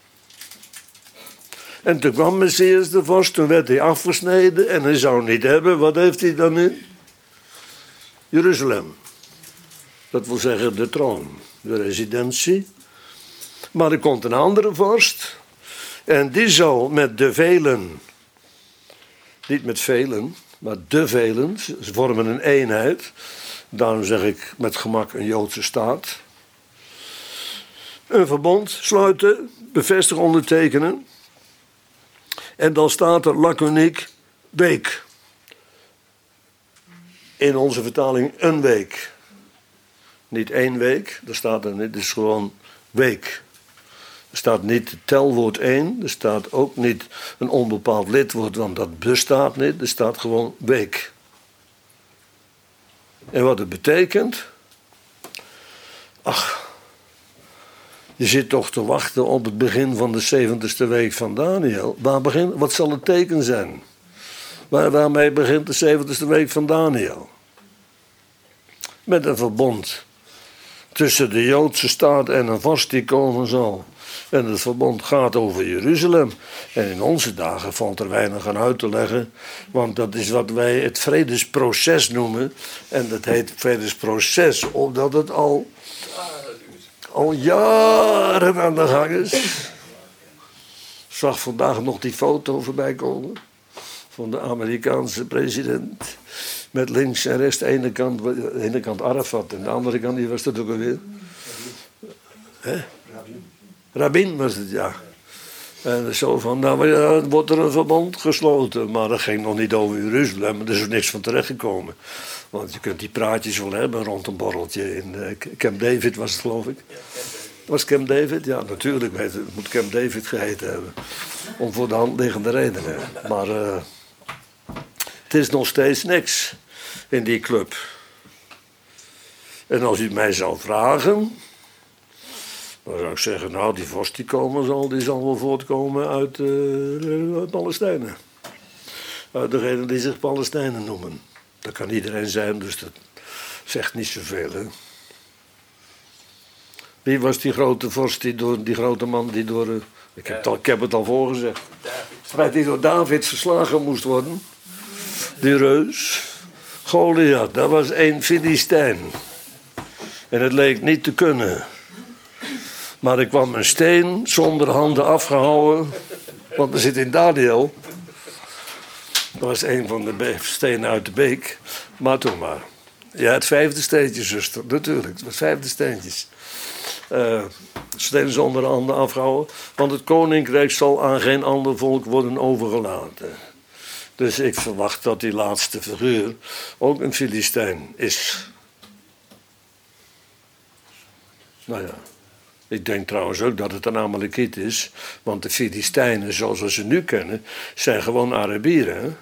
En toen kwam Messias de vorst, toen werd hij afgesneden en hij zou niet hebben. Wat heeft hij dan in? Jeruzalem. Dat wil zeggen de troon, de residentie. Maar er komt een andere vorst. En die zal met de velen, niet met velen, maar de velen, ze vormen een eenheid. Daarom zeg ik met gemak een Joodse staat. Een verbond sluiten, bevestigen, ondertekenen. En dan staat er laconiek week. In onze vertaling een week. Niet 1 week, er staat er niet, het is gewoon week. Er staat niet het telwoord 1, er staat ook niet een onbepaald lidwoord, want dat bestaat niet. Er staat gewoon week. En wat het betekent? Ach, je zit toch te wachten op het begin van de 70ste week van Daniël. Wat zal het teken zijn? Waarmee begint de 70ste week van Daniël? Met een verbond tussen de Joodse staat en een vorst die komen zal. En het verbond gaat over Jeruzalem. En in onze dagen valt er weinig aan uit te leggen. Want dat is wat wij het vredesproces noemen. En dat heet vredesproces omdat het al jaren aan de gang is. Ik zag vandaag nog die foto voorbij komen. Van de Amerikaanse president. Met links en rechts de ene kant Arafat en de andere kant, die was dat ook alweer? Rabin was het, ja. En zo van, nou ja, wordt er een verbond gesloten. Maar dat ging nog niet over Jeruzalem, er is er niks van terechtgekomen. Want je kunt die praatjes wel hebben rond een borreltje. In Camp David was het, geloof ik. Was Camp David? Ja, natuurlijk. Het moet Camp David geheten hebben. Om voor de hand liggende redenen. Maar het is nog steeds niks in die club. En als u het mij zou vragen, dan zou ik zeggen, nou, die vorst die zal wel voortkomen uit Palestijnen. Uit degenen die zich Palestijnen noemen. Dat kan iedereen zijn, dus dat zegt niet zoveel, hè. Wie was die grote vorst, die grote man die door... Ik heb het al voorgezegd. Die door David verslagen moest worden. Die reus. Goliath, dat was één Filistijn. En het leek niet te kunnen. Maar er kwam een steen zonder handen afgehouden. Want er zit in Daniël. Dat was een van de stenen uit de beek. Maar toen maar. Ja, het 5e steentje, zuster. Natuurlijk, het 5e steentjes. Steen zonder handen afgehouden. Want het koninkrijk zal aan geen ander volk worden overgelaten. Dus ik verwacht dat die laatste figuur ook een Filistijn is. Nou ja. Ik denk trouwens ook dat het een Amalekiet is. Want de Filistijnen, zoals we ze nu kennen, zijn gewoon Arabieren. Hè?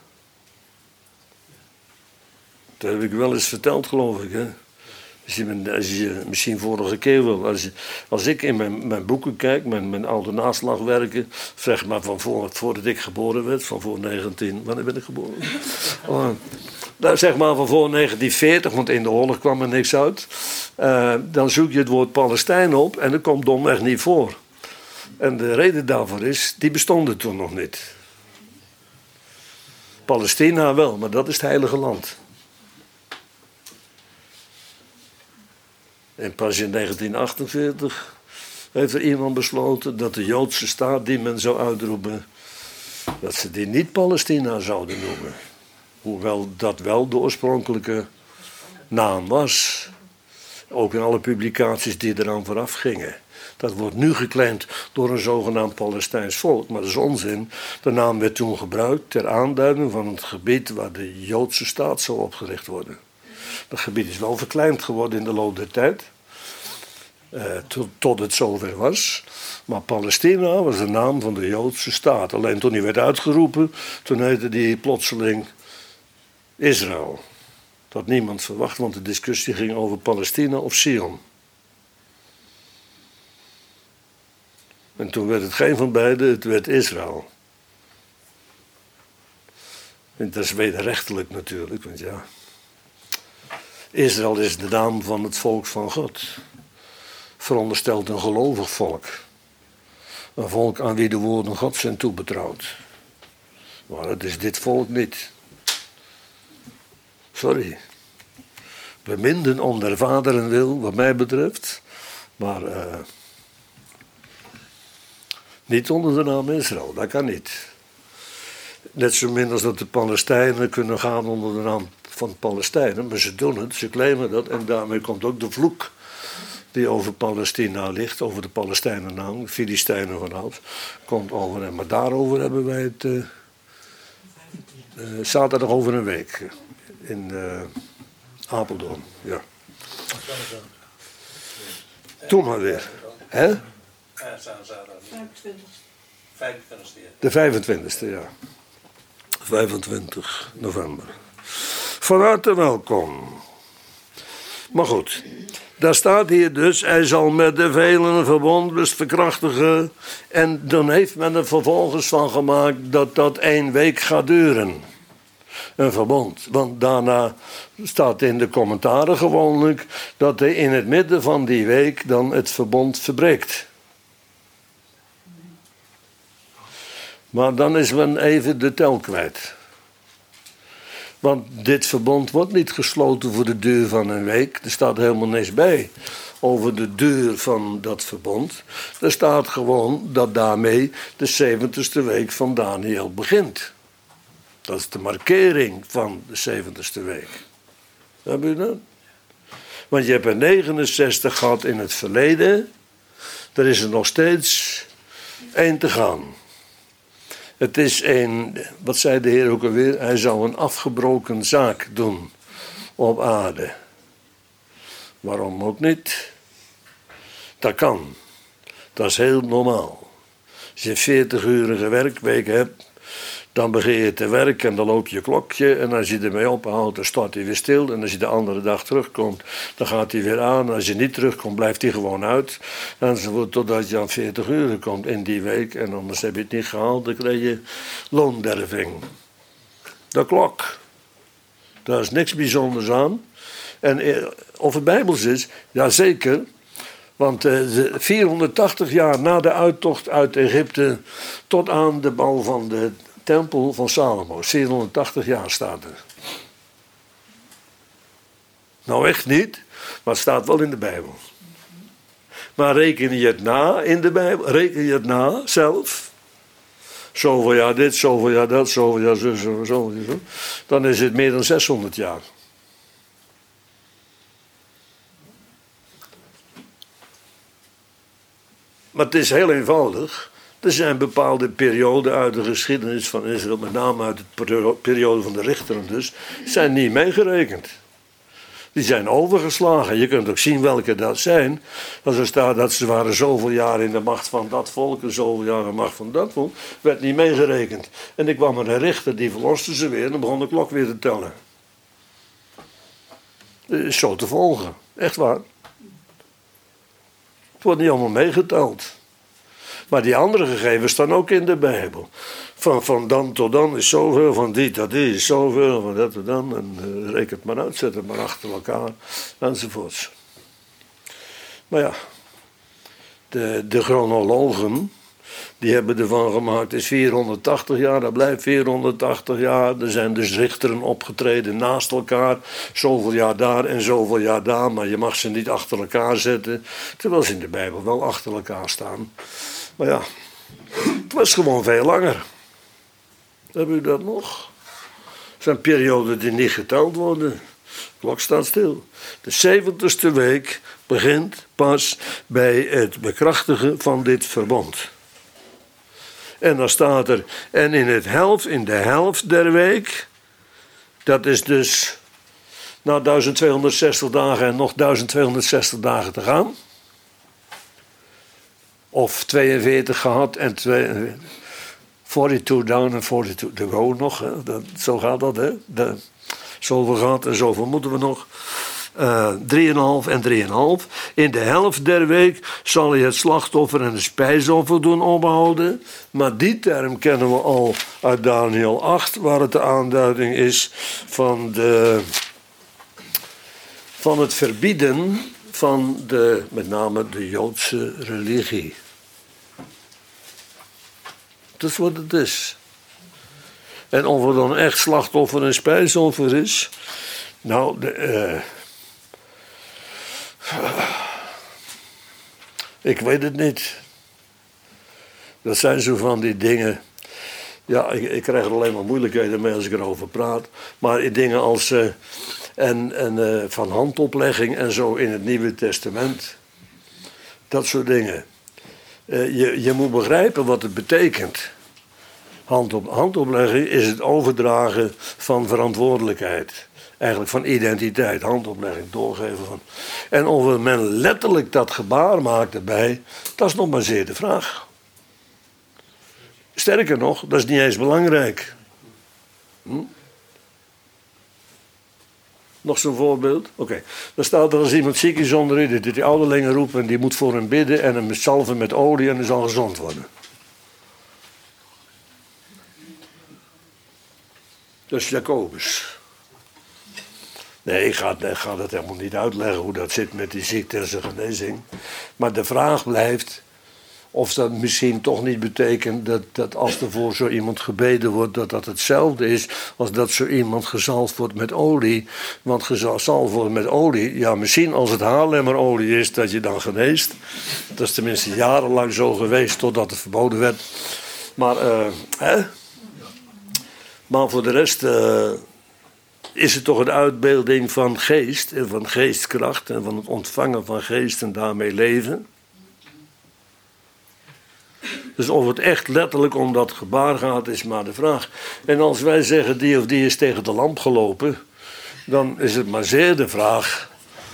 Dat heb ik wel eens verteld, geloof ik. Hè? Als je misschien vorige keer wil. Als ik in mijn boeken kijk, mijn oude naslagwerken, zeg maar van voordat ik geboren werd, van voor 19... Wanneer ben ik geboren? Zeg maar van voor 1940, want in de oorlog kwam er niks uit. Dan zoek je het woord Palestijn op en dat komt domweg niet voor. En de reden daarvoor is, die bestonden toen nog niet. Palestina wel, maar dat is het heilige land. En pas in 1948 heeft er iemand besloten dat de Joodse staat die men zou uitroepen, dat ze die niet Palestina zouden noemen. Hoewel dat wel de oorspronkelijke naam was. Ook in alle publicaties die eraan vooraf gingen. Dat wordt nu geclaimd door een zogenaamd Palestijns volk. Maar dat is onzin. De naam werd toen gebruikt ter aanduiding van het gebied waar de Joodse staat zou opgericht worden. Dat gebied is wel verkleind geworden in de loop der tijd. Tot het zover was. Maar Palestina was de naam van de Joodse staat. Alleen toen die werd uitgeroepen, toen heette die plotseling Israël. Dat had niemand verwacht, want de discussie ging over Palestina of Sion. En toen werd het geen van beide, het werd Israël. En dat is wederrechtelijk natuurlijk, want ja. Israël is de naam van het volk van God. Veronderstelt een gelovig volk. Een volk aan wie de woorden God zijn toebetrouwd. Maar het is dit volk niet. Sorry. Beminden om der vaderen wil, wat mij betreft. Maar niet onder de naam Israël, dat kan niet. Net zo min als dat de Palestijnen kunnen gaan onder de naam van Palestijnen. Maar ze doen het, ze claimen dat. En daarmee komt ook de vloek die over Palestina ligt, over de Palestijnen naam, de Filistijnen vanaf, komt over hem. Maar daarover hebben wij het zaterdag over een week in Apeldoorn. Ja. Doe maar weer. Hè? Aanstaande zaterdag. 25e. De 25e, ja. 25 november. Van harte welkom. Maar goed, daar staat hier dus, hij zal met de velen verbond verkrachtigen. En dan heeft men er vervolgens van gemaakt dat dat 1 week gaat duren. Een verbond. Want daarna staat in de commentaren gewoonlijk dat hij in het midden van die week dan het verbond verbreekt. Maar dan is men even de tel kwijt. Want dit verbond wordt niet gesloten voor de duur van 1 week. Er staat helemaal niks bij over de duur van dat verbond. Er staat gewoon dat daarmee de 70ste week van Daniël begint. Dat is de markering van de 70ste week. Heb je dat? Want je hebt er 69 gehad in het verleden. Er is er nog steeds 1 te gaan. Het is wat zei de Heer ook alweer? Hij zou een afgebroken zaak doen op aarde. Waarom ook niet? Dat kan. Dat is heel normaal. Als je een 40-urige werkweek hebt, dan begin je te werken en dan loopt je klokje. En als je ermee ophoudt, dan staat hij weer stil. En als je de andere dag terugkomt, dan gaat hij weer aan. En als je niet terugkomt, blijft hij gewoon uit. Enzovoort, totdat je aan 40 uur komt in die week. En anders heb je het niet gehaald, dan krijg je loonderving. De klok. Daar is niks bijzonders aan. En of het Bijbels is, ja zeker. Want 480 jaar na de uittocht uit Egypte tot aan de bouw van de tempel van Salomo. 480 jaar staat er. Nou echt niet, maar het staat wel in de Bijbel. Maar reken je het na in de Bijbel, reken je het na zelf. Zoveel jaar dit, zoveel jaar dat, zoveel jaar zo, zo. Dan is het meer dan 600 jaar. Maar het is heel eenvoudig. Er zijn bepaalde perioden uit de geschiedenis van Israël, met name uit de periode van de richteren dus, zijn niet meegerekend. Die zijn overgeslagen. Je kunt ook zien welke dat zijn. Als er staat dat ze waren zoveel jaar in de macht van dat volk en zoveel jaar in de macht van dat volk, werd niet meegerekend. En ik kwam er een richter, die verloste ze weer en dan begon de klok weer te tellen. Dat is zo te volgen. Echt waar. Het wordt niet allemaal meegeteld. Maar die andere gegevens staan ook in de Bijbel. Van dan tot dan is zoveel, van die tot die is zoveel, van dat tot dan. En reken het maar uit, zet het maar achter elkaar, enzovoorts. Maar ja, de chronologen, die hebben ervan gemaakt, het is 480 jaar, dat blijft 480 jaar. Er zijn dus richteren opgetreden naast elkaar, zoveel jaar daar en zoveel jaar daar. Maar je mag ze niet achter elkaar zetten, terwijl ze in de Bijbel wel achter elkaar staan. Maar ja, het was gewoon veel langer. Hebben u dat nog? Er zijn perioden die niet geteld worden. De klok staat stil. De 70ste week begint pas bij het bekrachtigen van dit verbond. En dan staat er, en in de helft der week, dat is dus na 1260 dagen en nog 1260 dagen te gaan. Of 42 gehad en 42 down en 42 to go nog. Hè. Zo gaat dat, hè. Zoveel gehad en zoveel moeten we nog. 3,5 en 3,5. In de helft der week zal hij het slachtoffer en de spijsoffer doen ophouden. Maar die term kennen we al uit Daniël 8, waar het de aanduiding is van het verbieden van met name de Joodse religie. Dat is wat het is. En of er dan echt slachtoffer en spijsoffer is, nou, ik weet het niet. Dat zijn zo van die dingen. Ja, ik krijg er alleen maar moeilijkheden mee als ik erover praat. Maar dingen als van handoplegging en zo in het Nieuwe Testament. Dat soort dingen. Je moet begrijpen wat het betekent. Handoplegging is het overdragen van verantwoordelijkheid. Eigenlijk van identiteit, handoplegging, doorgeven van. En of men letterlijk dat gebaar maakt erbij, dat is nog maar zeer de vraag. Sterker nog, dat is niet eens belangrijk. Nog zo'n voorbeeld? Oké. Dan staat er als iemand ziek is onder u, dat die ouderlingen roepen en die moet voor hem bidden en hem salven met olie en hij zal gezond worden. Dat is Jacobus. Nee, ik ga dat helemaal niet uitleggen hoe dat zit met die ziekte en zijn genezing. Maar de vraag blijft of dat misschien toch niet betekent dat als er voor zo iemand gebeden wordt, dat dat hetzelfde is als dat zo iemand gezalfd wordt met olie. Want gezalfd wordt met olie, ja misschien als het haarlemmerolie is dat je dan geneest. Dat is tenminste jarenlang zo geweest totdat het verboden werd. Maar voor de rest is het toch een uitbeelding van geest en van geestkracht en van het ontvangen van geest en daarmee leven. Dus of het echt letterlijk om dat gebaar gaat, is maar de vraag. En als wij zeggen die of die is tegen de lamp gelopen, dan is het maar zeer de vraag.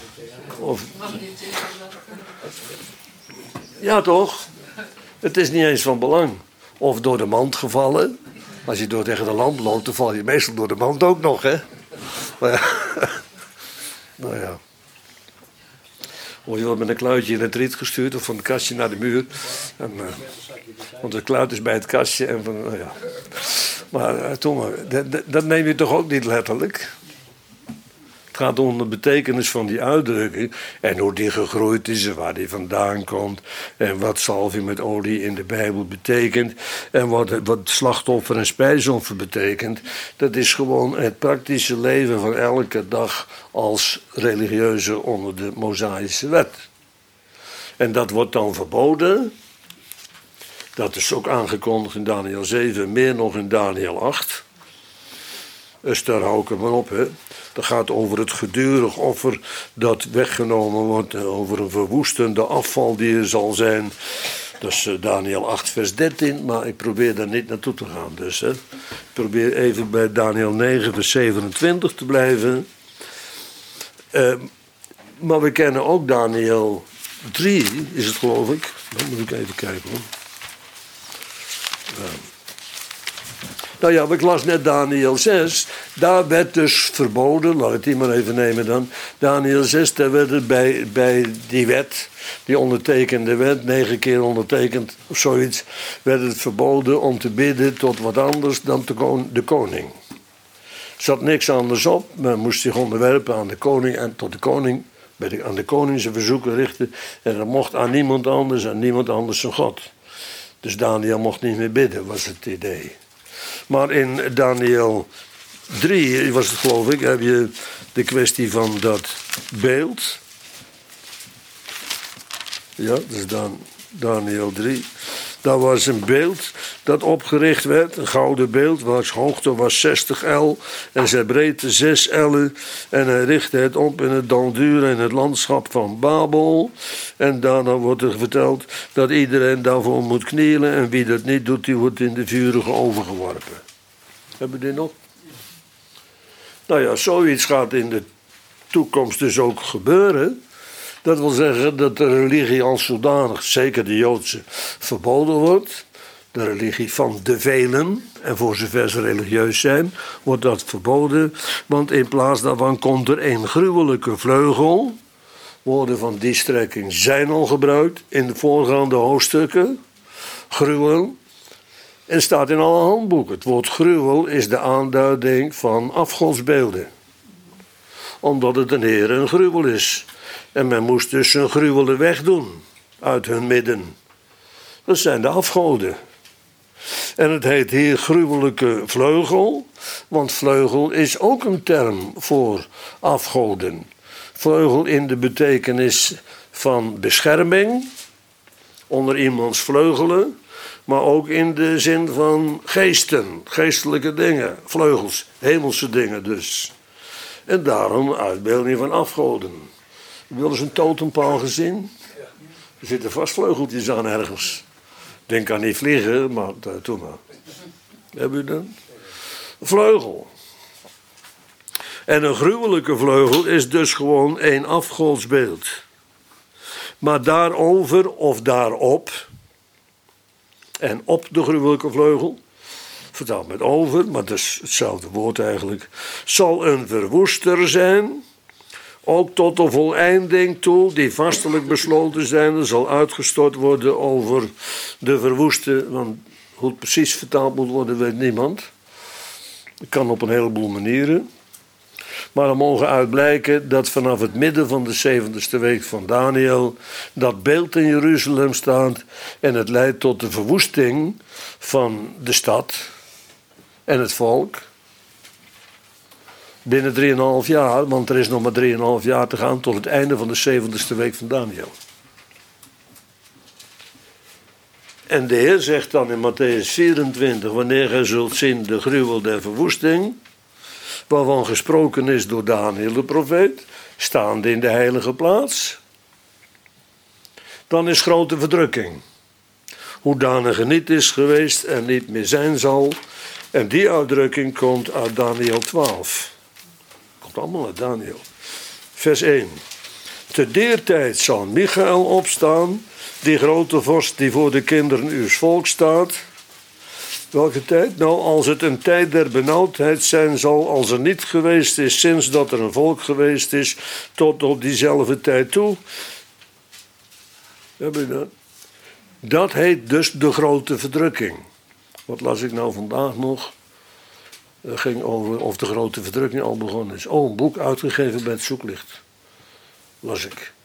Ja toch? Het is niet eens van belang. Of door de mand gevallen. Als je door tegen de lamp loopt, dan val je meestal door de mand ook nog, hè? Maar ja. Nou ja. Of je wordt met een kluitje in het riet gestuurd of van het kastje naar de muur. En, want het kluit is bij het kastje. En van, nou ja. Maar dat neem je toch ook niet letterlijk? Het gaat om de betekenis van die uitdrukking. En hoe die gegroeid is en waar die vandaan komt. En wat salving met olie in de Bijbel betekent. En wat slachtoffer en spijsoffer betekent. Dat is gewoon het praktische leven van elke dag als religieuze onder de Mosaïsche wet. En dat wordt dan verboden. Dat is ook aangekondigd in Daniel 7, meer nog in Daniel 8. Dus daar hou ik er maar op, hè. Dat gaat over het gedurig offer dat weggenomen wordt. Over een verwoestende afval die er zal zijn. Dat is Daniel 8 vers 13. Maar ik probeer daar niet naartoe te gaan. Dus hè. Ik probeer even bij Daniel 9 vers 27 te blijven. Maar we kennen ook Daniel 3 is het geloof ik. Dan moet ik even kijken hoor. Nou ja, ik las net Daniel 6. Daar werd dus verboden, laat ik die maar even nemen dan. Daniel 6, daar werd het bij die wet, die ondertekende wet, 9 keer ondertekend of zoiets, werd het verboden om te bidden tot wat anders dan de koning. Er zat niks anders op, men moest zich onderwerpen aan de koning en tot de koning, aan de koning zijn verzoeken richten. En dat mocht aan niemand anders zijn God. Dus Daniel mocht niet meer bidden, was het idee. Maar in Daniel 3 was het geloof ik, heb je de kwestie van dat beeld. Ja, dat is dan Daniel 3. Daar was een beeld dat opgericht werd, een gouden beeld, waar hoogte was 60 el en zijn breedte 6 ellen. En hij richtte het op in het Dandure in het landschap van Babel. En daarna wordt er verteld dat iedereen daarvoor moet knielen en wie dat niet doet, die wordt in de vurige oven geworpen. Hebben we dit nog? Nou ja, zoiets gaat in de toekomst dus ook gebeuren. Dat wil zeggen dat de religie als zodanig, zeker de Joodse, verboden wordt. De religie van de velen, en voor zover ze religieus zijn, wordt dat verboden. Want in plaats daarvan komt er een gruwelijke vleugel. Woorden van die strekking zijn al gebruikt in de voorgaande hoofdstukken. Gruwel. En staat in alle handboeken. Het woord gruwel is de aanduiding van afgodsbeelden. Omdat het een Heer een gruwel is. En men moest dus een gruwelen wegdoen uit hun midden. Dat zijn de afgoden. En het heet hier gruwelijke vleugel. Want vleugel is ook een term voor afgoden. Vleugel in de betekenis van bescherming. Onder iemands vleugelen. Maar ook in de zin van geesten, geestelijke dingen, vleugels, hemelse dingen dus. En daarom uitbeelding van afgoden. Heb je wel eens een totempaal gezien? Er zitten vast vleugeltjes aan ergens. Denk aan niet vliegen, maar doe maar. Heb u dat? Vleugel. En een gruwelijke vleugel is dus gewoon een afgodsbeeld. Maar daarover of daarop, en op de gruwelijke vleugel, vertaald met over, maar dat is hetzelfde woord eigenlijk, zal een verwoester zijn, ook tot de voleinding toe, die vastelijk besloten zijn, zal uitgestort worden over de verwoeste, want hoe het precies vertaald moet worden, weet niemand. Het kan op een heleboel manieren. Maar er mogen uit blijken dat vanaf het midden van de 70ste week van Daniel dat beeld in Jeruzalem staat en het leidt tot de verwoesting van de stad en het volk. Binnen 3,5 jaar, want er is nog maar 3,5 jaar te gaan tot het einde van de 70ste week van Daniel. En de Heer zegt dan in Matthäus 24, wanneer gij zult zien de gruwel der verwoesting, waarvan gesproken is door Daniel de profeet, staande in de heilige plaats, dan is grote verdrukking. Hoedanige niet is geweest en niet meer zijn zal. En die uitdrukking komt uit Daniel 12. Komt allemaal uit Daniel. Vers 1. Te der tijd zal Michael opstaan, die grote vorst die voor de kinderen uws volk staat. Welke tijd? Nou, als het een tijd der benauwdheid zijn zal, als er niet geweest is sinds dat er een volk geweest is, tot op diezelfde tijd toe. Heb je dat? Dat heet dus de grote verdrukking. Wat las ik nou vandaag nog? Het ging over of de grote verdrukking al begonnen is. Oh, een boek uitgegeven bij het Zoeklicht. Las ik.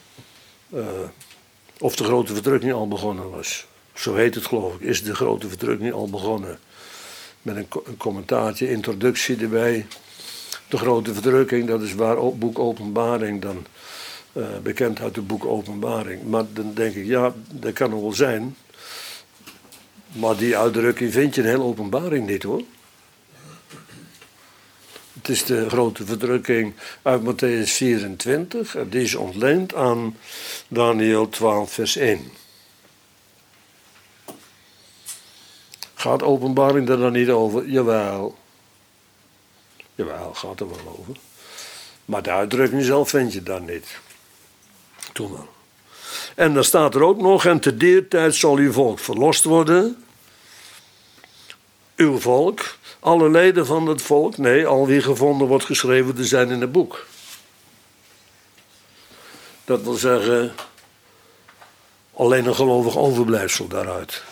Of de grote verdrukking al begonnen was. Zo heet het, geloof ik. Is de grote verdrukking al begonnen? Met een commentaartje, introductie erbij. De grote verdrukking, dat is waar boek Openbaring dan bekend uit het boek Openbaring. Maar dan denk ik, ja, dat kan nog wel zijn. Maar die uitdrukking vind je in heel Openbaring niet, hoor. Het is de grote verdrukking uit Matthäus 24. En die is ontleend aan Daniel 12 vers 1. Gaat Openbaring daar dan niet over? Jawel. Jawel, gaat er wel over. Maar de uitdrukking zelf vind je daar niet. Toen wel. En dan staat er ook nog, en te der tijd zal uw volk verlost worden. Uw volk, alle leden van het volk, nee, al wie gevonden wordt geschreven te zijn in het boek. Dat wil zeggen, alleen een gelovig overblijfsel daaruit.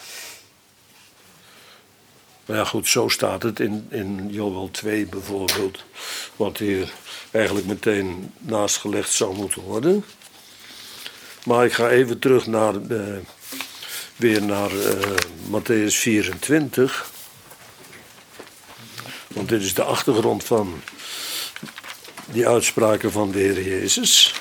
Maar ja goed, zo staat het in Joël 2 bijvoorbeeld, wat hier eigenlijk meteen naastgelegd zou moeten worden. Maar ik ga even terug weer naar Matthäus 24. Want dit is de achtergrond van die uitspraken van de Heer Jezus.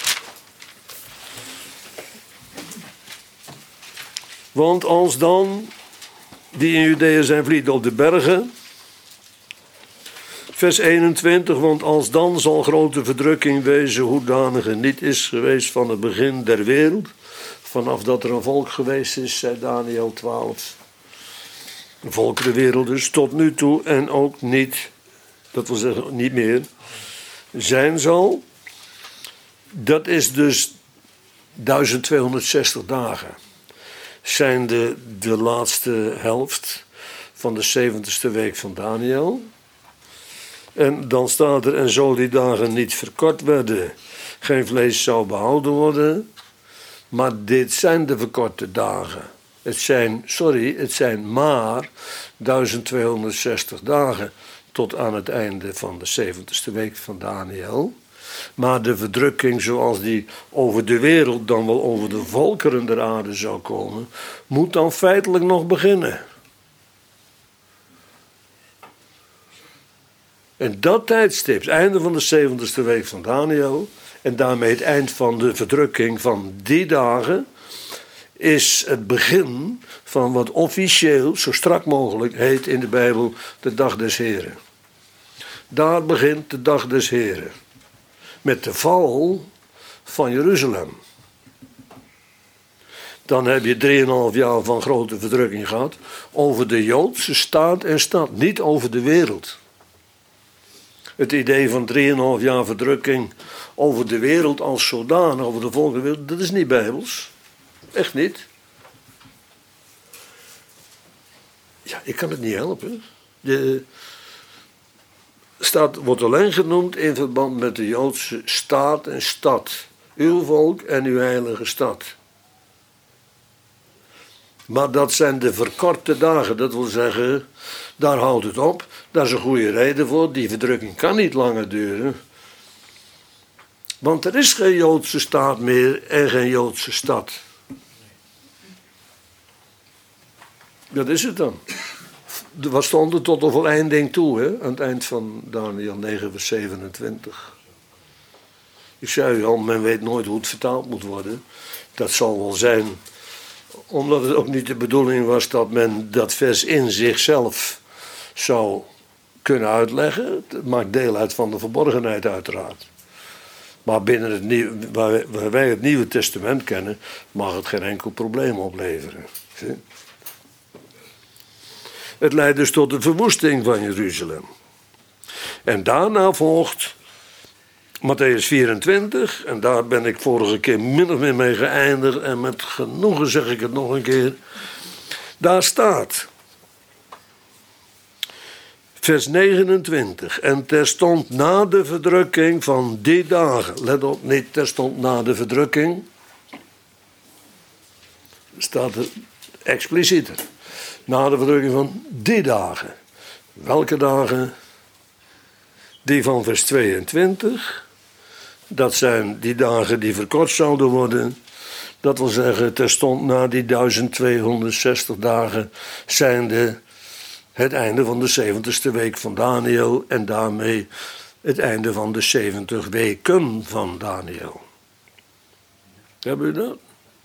Want als dan die in Judea zijn vlieden op de bergen. Vers 21, want als dan zal grote verdrukking wezen, hoedanige niet is geweest van het begin der wereld. Vanaf dat er een volk geweest is, zei Daniel 12. Een volkerenwereld dus, tot nu toe en ook niet, dat wil zeggen niet meer, zijn zal. Dat is dus 1260 dagen. Zijn de laatste helft van de 70ste week van Daniel. En dan staat er, en zo die dagen niet verkort werden, geen vlees zou behouden worden. Maar dit zijn de verkorte dagen. Het zijn maar 1260 dagen tot aan het einde van de 70ste week van Daniel. Maar de verdrukking zoals die over de wereld, dan wel over de volkeren der aarde zou komen, moet dan feitelijk nog beginnen. En dat tijdstip, het einde van de 70ste week van Daniel, en daarmee het eind van de verdrukking van die dagen, is het begin van wat officieel, zo strak mogelijk, heet in de Bijbel de dag des Heren. Daar begint de dag des Heren. Met de val van Jeruzalem. Dan heb je 3,5 jaar van grote verdrukking gehad over de Joodse staat en stad, niet over de wereld. Het idee van 3,5 jaar verdrukking over de wereld als zodanig, over de volkenwereld, dat is niet bijbels. Echt niet. Ja, ik kan het niet helpen. Wordt alleen genoemd in verband met de Joodse staat en stad. Uw volk en uw heilige stad. Maar dat zijn de verkorte dagen. Dat wil zeggen, daar houdt het op. Daar is een goede reden voor. Die verdrukking kan niet langer duren. Want er is geen Joodse staat meer en geen Joodse stad. Dat is het dan. Wat stond er tot de voleinding toe, hè? Aan het eind van Daniel 9 vers 27. Ik zei al, men weet nooit hoe het vertaald moet worden. Dat zal wel zijn, omdat het ook niet de bedoeling was dat men dat vers in zichzelf zou kunnen uitleggen. Het maakt deel uit van de verborgenheid uiteraard. Maar binnen het waar wij het Nieuwe Testament kennen, mag het geen enkel probleem opleveren. Zie? Het leidt dus tot de verwoesting van Jeruzalem. En daarna volgt Mattheüs 24, en daar ben ik vorige keer min of meer mee geëindigd, en met genoegen zeg ik het nog een keer. Daar staat, vers 29, en terstond na de verdrukking van die dagen, let op, niet terstond na de verdrukking, staat er explicieter. Na de verdrukking van die dagen. Welke dagen? Die van vers 22. Dat zijn die dagen die verkort zouden worden. Dat wil zeggen, terstond na die 1260 dagen zijnde het einde van de 70ste week van Daniel. En daarmee het einde van de 70 weken van Daniel. Hebben u dat?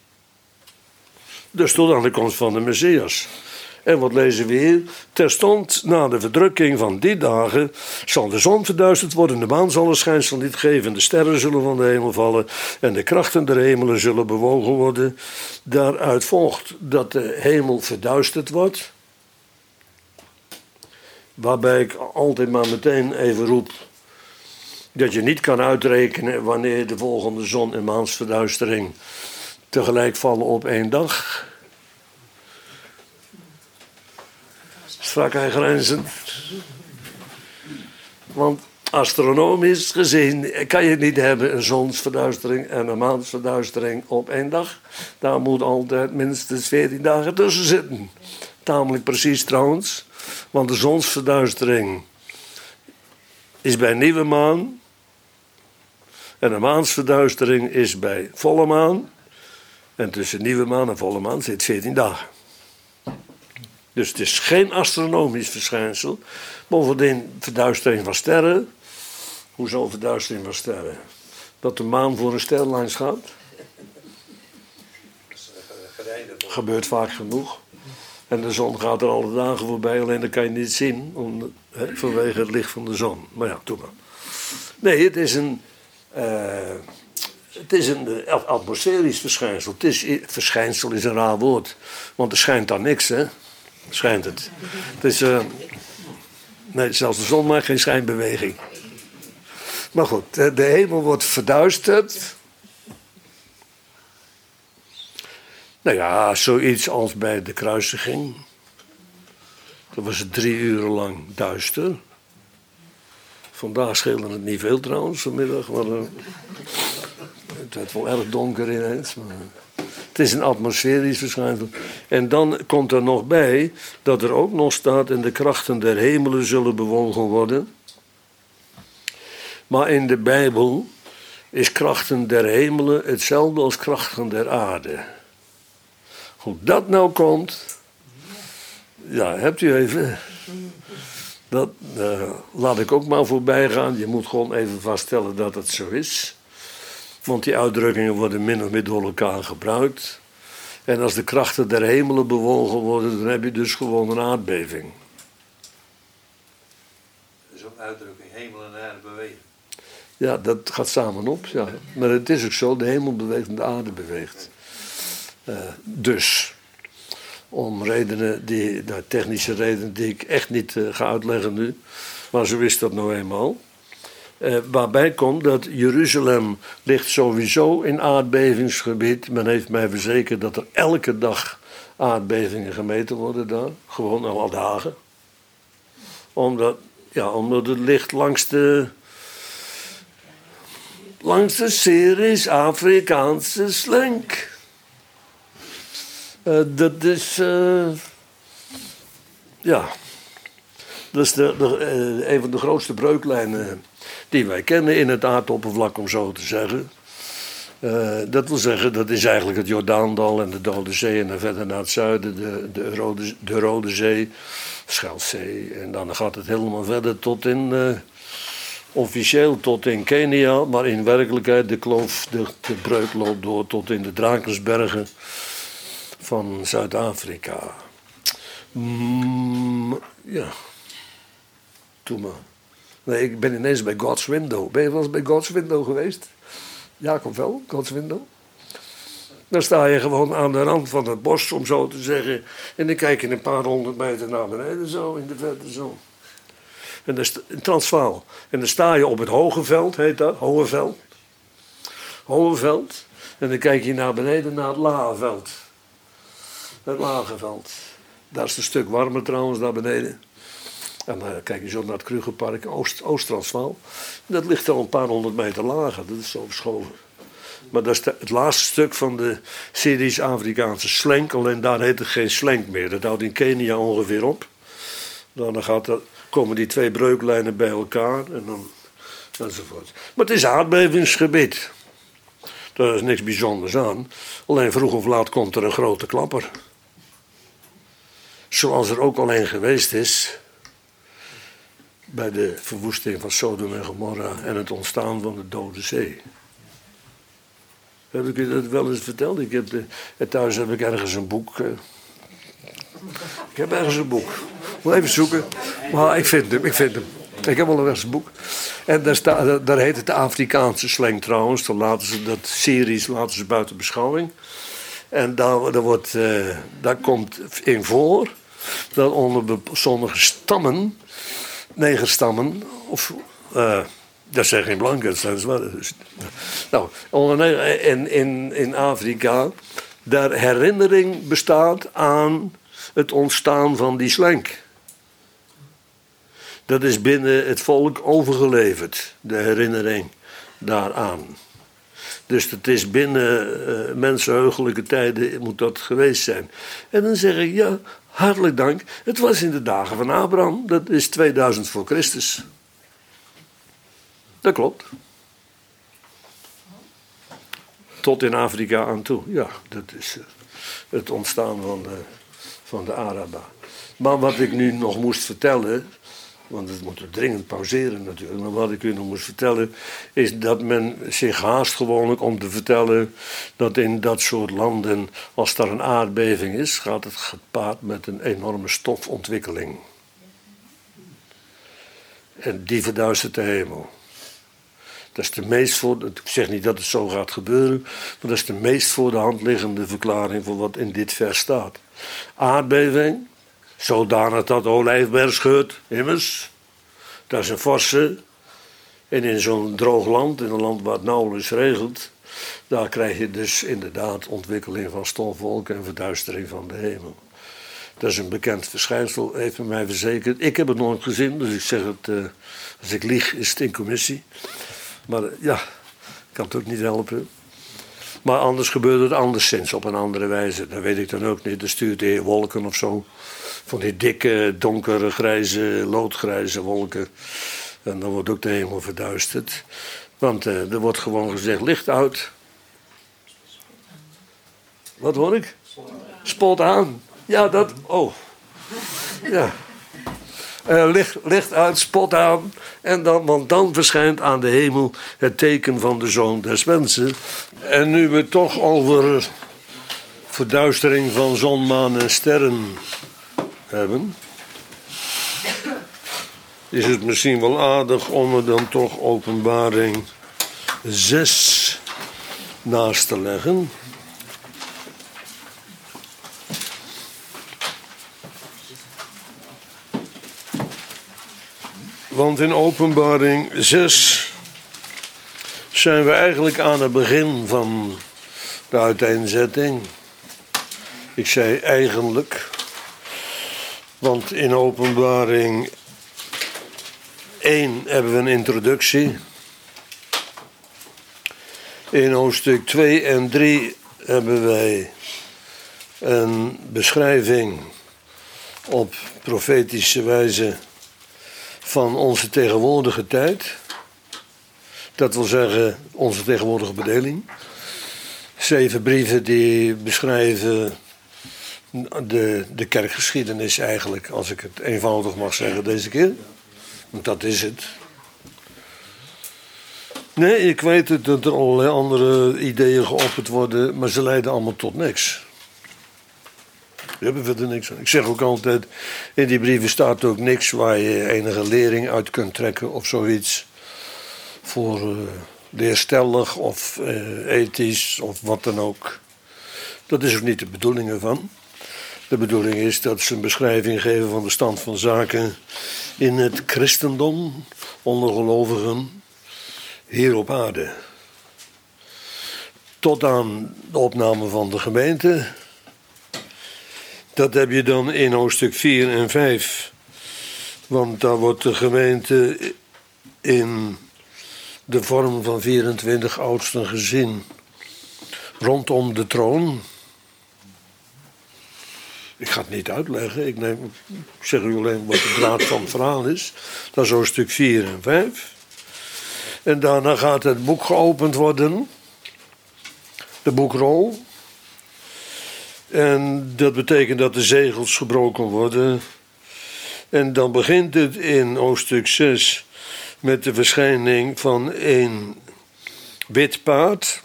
Dus tot aan de komst van de Messias. En wat lezen we hier? Terstond na de verdrukking van die dagen zal de zon verduisterd worden, de maan zal een schijnsel niet geven, de sterren zullen van de hemel vallen en de krachten der hemelen zullen bewogen worden. Daaruit volgt dat de hemel verduisterd wordt. Waarbij ik altijd maar meteen even roep dat je niet kan uitrekenen wanneer de volgende zon- en maansverduistering tegelijk vallen op één dag. Strak en grenzen. Want astronomisch gezien kan je het niet hebben, een zonsverduistering en een maansverduistering op één dag. Daar moet altijd minstens 14 dagen tussen zitten. Tamelijk precies trouwens, want de zonsverduistering is bij nieuwe maan en de maansverduistering is bij volle maan. En tussen nieuwe maan en volle maan zit 14 dagen. Dus het is geen astronomisch verschijnsel. Bovendien verduistering van sterren. Hoezo verduistering van sterren? Dat de maan voor een ster langs gaat. Gebeurt vaak genoeg. En de zon gaat er alle dagen voorbij, alleen dat kan je niet zien. Vanwege het licht van de zon. Maar ja, doe maar. Nee, het is een atmosferisch verschijnsel. Verschijnsel is een raar woord. Want er schijnt daar niks, hè. Schijnt het. Nee, zelfs de zon maakt geen schijnbeweging. Maar goed, de hemel wordt verduisterd. Nou ja, zoiets als bij de kruisiging. Dat was het 3 uur lang duister. Vandaag scheelde het niet veel trouwens, vanmiddag. Maar, het werd wel erg donker ineens. Maar het is een atmosferisch verschijnsel. En dan komt er nog bij dat er ook nog staat: en de krachten der hemelen zullen bewogen worden. Maar in de Bijbel is krachten der hemelen hetzelfde als krachten der aarde. Hoe dat nou komt, ja, hebt u even. Dat laat ik ook maar voorbij gaan. Je moet gewoon even vaststellen dat het zo is. Want die uitdrukkingen worden min of meer door elkaar gebruikt. En als de krachten der hemelen bewogen worden, dan heb je dus gewoon een aardbeving. Zo'n uitdrukking, hemel en aarde bewegen. Ja, dat gaat samen op, ja. Maar het is ook zo, de hemel beweegt en de aarde beweegt. Dus, om redenen, technische redenen die ik echt niet ga uitleggen nu. Maar zo is dat nou eenmaal. Waarbij komt dat Jeruzalem ligt sowieso in aardbevingsgebied. Men heeft mij verzekerd dat er elke dag aardbevingen gemeten worden daar. Gewoon al dagen. Omdat het ligt langs de series Afrikaanse slenk. Dat is... Dat is een van de grootste breuklijnen die wij kennen in het aardoppervlak, om zo te zeggen. Dat wil zeggen, dat is eigenlijk het Jordaandal en de Dode Zee. En dan verder naar het zuiden de Rode Zee, Schelzee. En dan gaat het helemaal verder tot officieel tot in Kenia. Maar in werkelijkheid, de breuk loopt door tot in de Drakensbergen van Zuid-Afrika. Ja. Doe maar. Nee, ik ben ineens bij God's Window. Ben je wel eens bij God's Window geweest? Jacob wel, God's Window. Dan sta je gewoon aan de rand van het bos, om zo te zeggen. En dan kijk je een paar 100 meter naar beneden, zo, in de verte zo. En dat is in Transvaal. En dan sta je op het Hoge Veld, heet dat, Hoge Veld. Hoge Veld. En dan kijk je naar beneden naar het Lage Veld. Het Lage Veld. Daar is het een stuk warmer trouwens, daar beneden. En dan kijk je zo naar het Krugerpark, Oost-Transvaal. Dat ligt al een paar 100 meter lager, dat is zo verschoven. Maar dat is het laatste stuk van de series Afrikaanse slenk. Alleen daar heet het geen slenk meer. Dat houdt in Kenia ongeveer op. Dan komen die twee breuklijnen bij elkaar en dan enzovoort. Maar het is aardbevingsgebied. Daar is niks bijzonders aan. Alleen vroeg of laat komt er een grote klapper. Zoals er ook alleen geweest is bij de verwoesting van Sodom en Gomorra en het ontstaan van de Dode Zee. Heb ik u dat wel eens verteld? Thuis heb ik ergens een boek. Ik heb ergens een boek. Ik moet even zoeken. Maar ik vind hem. Ik heb wel ergens een boek. En daar heet het de Afrikaanse slang trouwens. Dan dat series laten ze buiten beschouwing. En daar komt in voor dat onder sommige stammen, negerstammen, of dat zijn geen blanken, dat zijn zwarte. Nou, in Afrika, daar herinnering bestaat aan het ontstaan van die slank. Dat is binnen het volk overgeleverd, de herinnering daaraan. Dus het is binnen mensenheugelijke tijden moet dat geweest zijn. En dan zeg ik, ja, hartelijk dank. Het was in de dagen van Abraham, dat is 2000 voor Christus. Dat klopt. Tot in Afrika aan toe, ja, dat is het ontstaan van de Araba. Maar wat ik nu nog moest vertellen, want het moet dringend pauzeren natuurlijk, maar wat ik u nog moest vertellen is dat men zich haast gewoonlijk om te vertellen dat in dat soort landen, als er een aardbeving is, gaat het gepaard met een enorme stofontwikkeling. En die verduistert de hemel. Dat is de meest ik zeg niet dat het zo gaat gebeuren, maar dat is de meest voor de hand liggende verklaring voor wat in dit vers staat. Aardbeving, zodanig dat de olijfberg scheurt, immers. Dat is een forse. En in zo'n droog land, in een land waar het nauwelijks regelt, daar krijg je dus inderdaad ontwikkeling van stofwolken en verduistering van de hemel. Dat is een bekend verschijnsel, heeft men mij verzekerd. Ik heb het nooit gezien, dus ik zeg het, als ik lieg is het in commissie. Maar ja, ik kan het ook niet helpen. Maar anders gebeurt het anderszins, op een andere wijze. Dat weet ik dan ook niet. Dan stuurt de heer wolken of zo. Van die dikke, donkere, grijze, loodgrijze wolken. En dan wordt ook de hemel verduisterd. Want er wordt gewoon gezegd, licht uit. Wat hoor ik? Spot aan. Ja, dat. Oh. Ja. Licht uit, spot aan. Want dan verschijnt aan de hemel het teken van de Zoon des Mensen. En nu we het toch over verduistering van zon, maan en sterren hebben, is het misschien wel aardig om er dan toch Openbaring 6 naast te leggen. Want in Openbaring 6 zijn we eigenlijk aan het begin van de uiteenzetting. Ik zei eigenlijk, want in Openbaring 1 hebben we een introductie. In hoofdstuk 2 en 3 hebben wij een beschrijving op profetische wijze van onze tegenwoordige tijd. Dat wil zeggen onze tegenwoordige bedeling. 7 brieven die beschrijven de kerkgeschiedenis eigenlijk, als ik het eenvoudig mag zeggen deze keer. Want dat is het. Nee, ik weet het, dat er allerlei andere ideeën geopperd worden, maar ze leiden allemaal tot niks. We hebben verder niks aan. Ik zeg ook altijd, in die brieven staat ook niks waar je enige lering uit kunt trekken of zoiets. Voor leerstellig of ethisch of wat dan ook. Dat is ook niet de bedoeling ervan. De bedoeling is dat ze een beschrijving geven van de stand van zaken in het christendom, onder gelovigen, hier op aarde. Tot aan de opname van de gemeente. Dat heb je dan in hoofdstuk 4 en 5. Want daar wordt de gemeente in de vorm van 24 oudsten gezin rondom de troon. Ik ga het niet uitleggen, ik zeg u alleen wat de draad van het verhaal is. Dat is hoofdstuk 4 en 5. En daarna gaat het boek geopend worden, de boekrol. En dat betekent dat de zegels gebroken worden. En dan begint het in hoofdstuk 6 met de verschijning van een wit paard.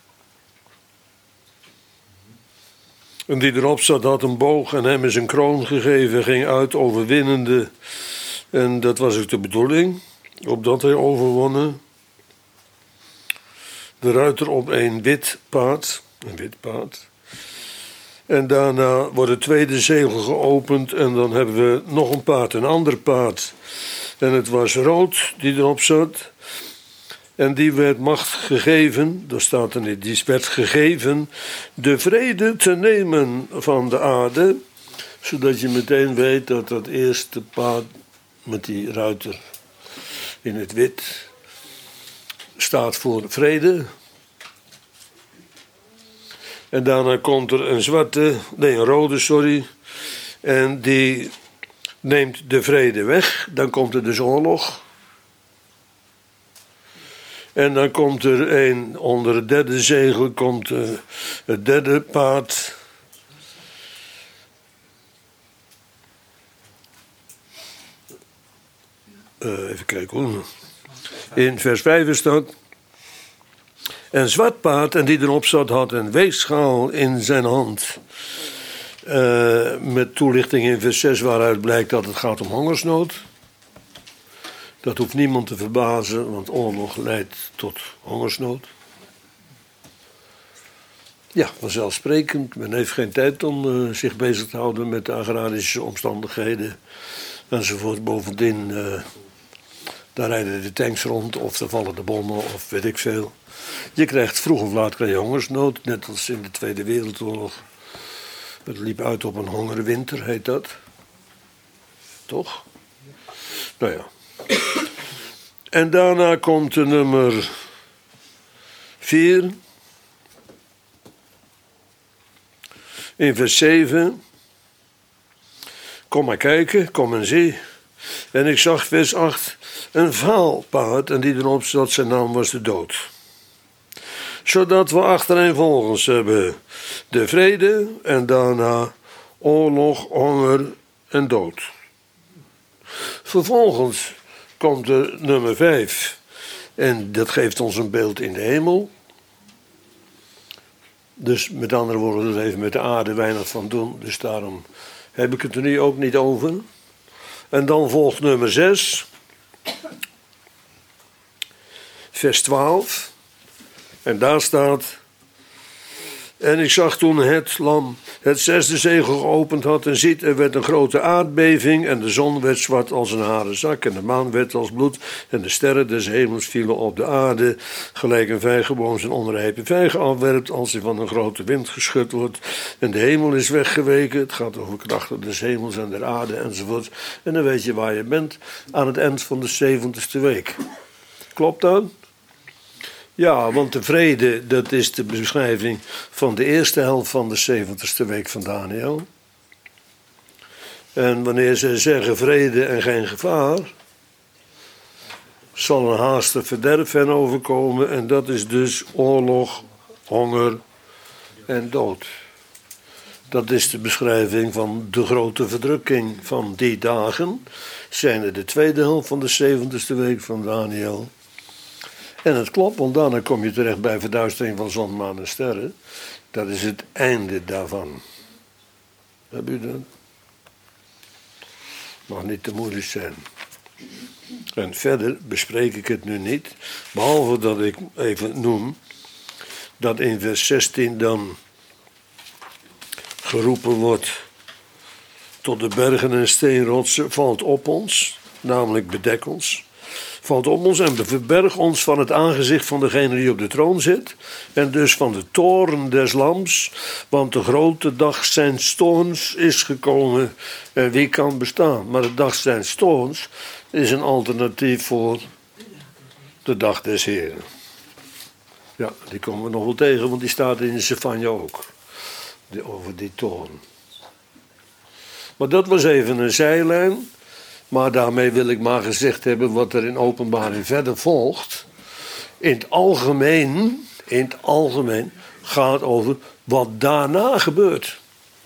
En die erop zat had een boog en hem is een kroon gegeven, ging uit overwinnende. En dat was ook de bedoeling, opdat hij overwonnen. De ruiter op een wit paard. En daarna wordt het tweede zegel geopend en dan hebben we nog een paard, een ander paard. En het was rood die erop zat. En die werd macht gegeven, daar staat er niet, die werd gegeven de vrede te nemen van de aarde. Zodat je meteen weet dat dat eerste paard met die ruiter in het wit staat voor vrede. En daarna komt er een rode. En die neemt de vrede weg. Dan komt er dus oorlog. En dan komt er onder het derde zegel komt het derde paard. Even kijken hoor. In vers 5 is dat. Een zwart paard en die erop zat had een weegschaal in zijn hand. Met toelichting in vers 6 waaruit blijkt dat het gaat om hongersnood. Dat hoeft niemand te verbazen, want oorlog leidt tot hongersnood. Ja, vanzelfsprekend. Men heeft geen tijd om zich bezig te houden met de agrarische omstandigheden enzovoort. Bovendien, daar rijden de tanks rond of er vallen de bommen of weet ik veel. Je krijgt vroeg of laat hongersnood, net als in de Tweede Wereldoorlog. Het liep uit op een hongerwinter, heet dat. Toch? Nou ja. En daarna komt de nummer 4. In vers 7. Kom maar kijken, kom en zie. En ik zag vers 8 een vaal paard en die erop zat, zijn naam was de dood. Zodat we achtereenvolgens hebben de vrede en daarna oorlog, honger en dood. Vervolgens komt er nummer 5 en dat geeft ons een beeld in de hemel. Dus met andere woorden, dat heeft met de aarde weinig van doen, dus daarom heb ik het er nu ook niet over. En dan volgt nummer 6, vers 12. En daar staat, En ik zag toen het lam het zesde zegel geopend had en ziet, er werd een grote aardbeving en de zon werd zwart als een haren zak en de maan werd als bloed en de sterren des hemels vielen op de aarde, gelijk een vijgenboom zijn onrijpe vijgen afwerpt als hij van een grote wind geschud wordt en de hemel is weggeweken. Het gaat over krachten des hemels en der aarde enzovoort. En dan weet je waar je bent aan het eind van de 70ste week. Klopt dat? Ja, want de vrede, dat is de beschrijving van de eerste helft van de 70ste week van Daniël. En wanneer ze zeggen vrede en geen gevaar, zal een haastig verderf hen overkomen. En dat is dus oorlog, honger en dood. Dat is de beschrijving van de grote verdrukking van die dagen. Zijn er de tweede helft van de 70ste week van Daniël. En het klopt, want daarna kom je terecht bij verduistering van zon, maan en sterren. Dat is het einde daarvan. Heb u dat? Mag niet te moeilijk zijn. En verder bespreek ik het nu niet, behalve dat ik even noem dat in vers 16 dan geroepen wordt tot de bergen en steenrotsen valt op ons, namelijk bedek ons. Valt op ons en verberg ons van het aangezicht van degene die op de troon zit. En dus van de toorn des lams. Want de grote dag zijns toorns is gekomen. En wie kan bestaan? Maar de dag zijns toorns is een alternatief voor de dag des Heren. Ja, die komen we nog wel tegen, want die staat in Zefanja ook. Over die toorn. Maar dat was even een zijlijn. Maar daarmee wil ik maar gezegd hebben wat er in Openbaring verder volgt. In het algemeen gaat over wat daarna gebeurt.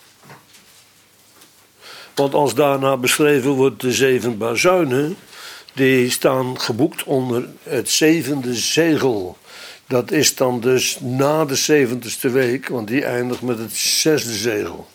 Want als daarna beschreven wordt de 7 bazuinen, die staan geboekt onder het 7e zegel. Dat is dan dus na de 70ste week, want die eindigt met het 6e zegel.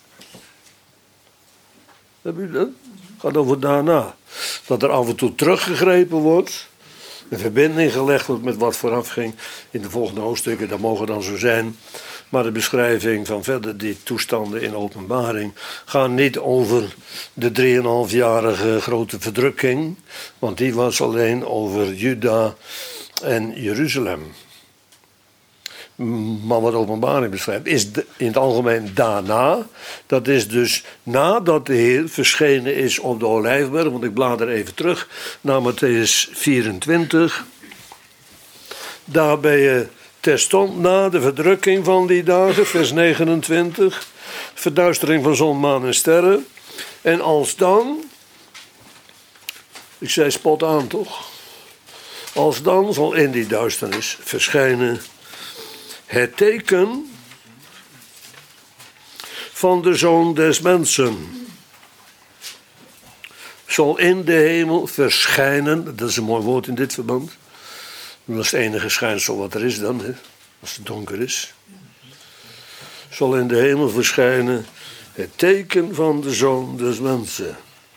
Heb u dat? Gaat over daarna. Dat er af en toe teruggegrepen wordt. Een verbinding gelegd wordt met wat vooraf ging. In de volgende hoofdstukken, dat mogen dan zo zijn. Maar de beschrijving van verder die toestanden in openbaring gaan niet over de 3,5-jarige grote verdrukking. Want die was alleen over Juda en Jeruzalem. Maar wat openbaring beschrijft, is in het algemeen daarna. Dat is dus nadat de Heer verschenen is op de Olijfberg. Want ik blader even terug naar Mattheüs 24. Daar ben je terstond na de verdrukking van die dagen, vers 29. Verduistering van zon, maan en sterren. En als dan, ik zei spot aan toch? Als dan zal in die duisternis verschijnen het teken van de Zoon des Mensen. Zal in de hemel verschijnen, dat is een mooi woord in dit verband. Dat is het enige schijnsel wat er is dan, hè, als het donker is. Zal in de hemel verschijnen het teken van de Zoon des Mensen.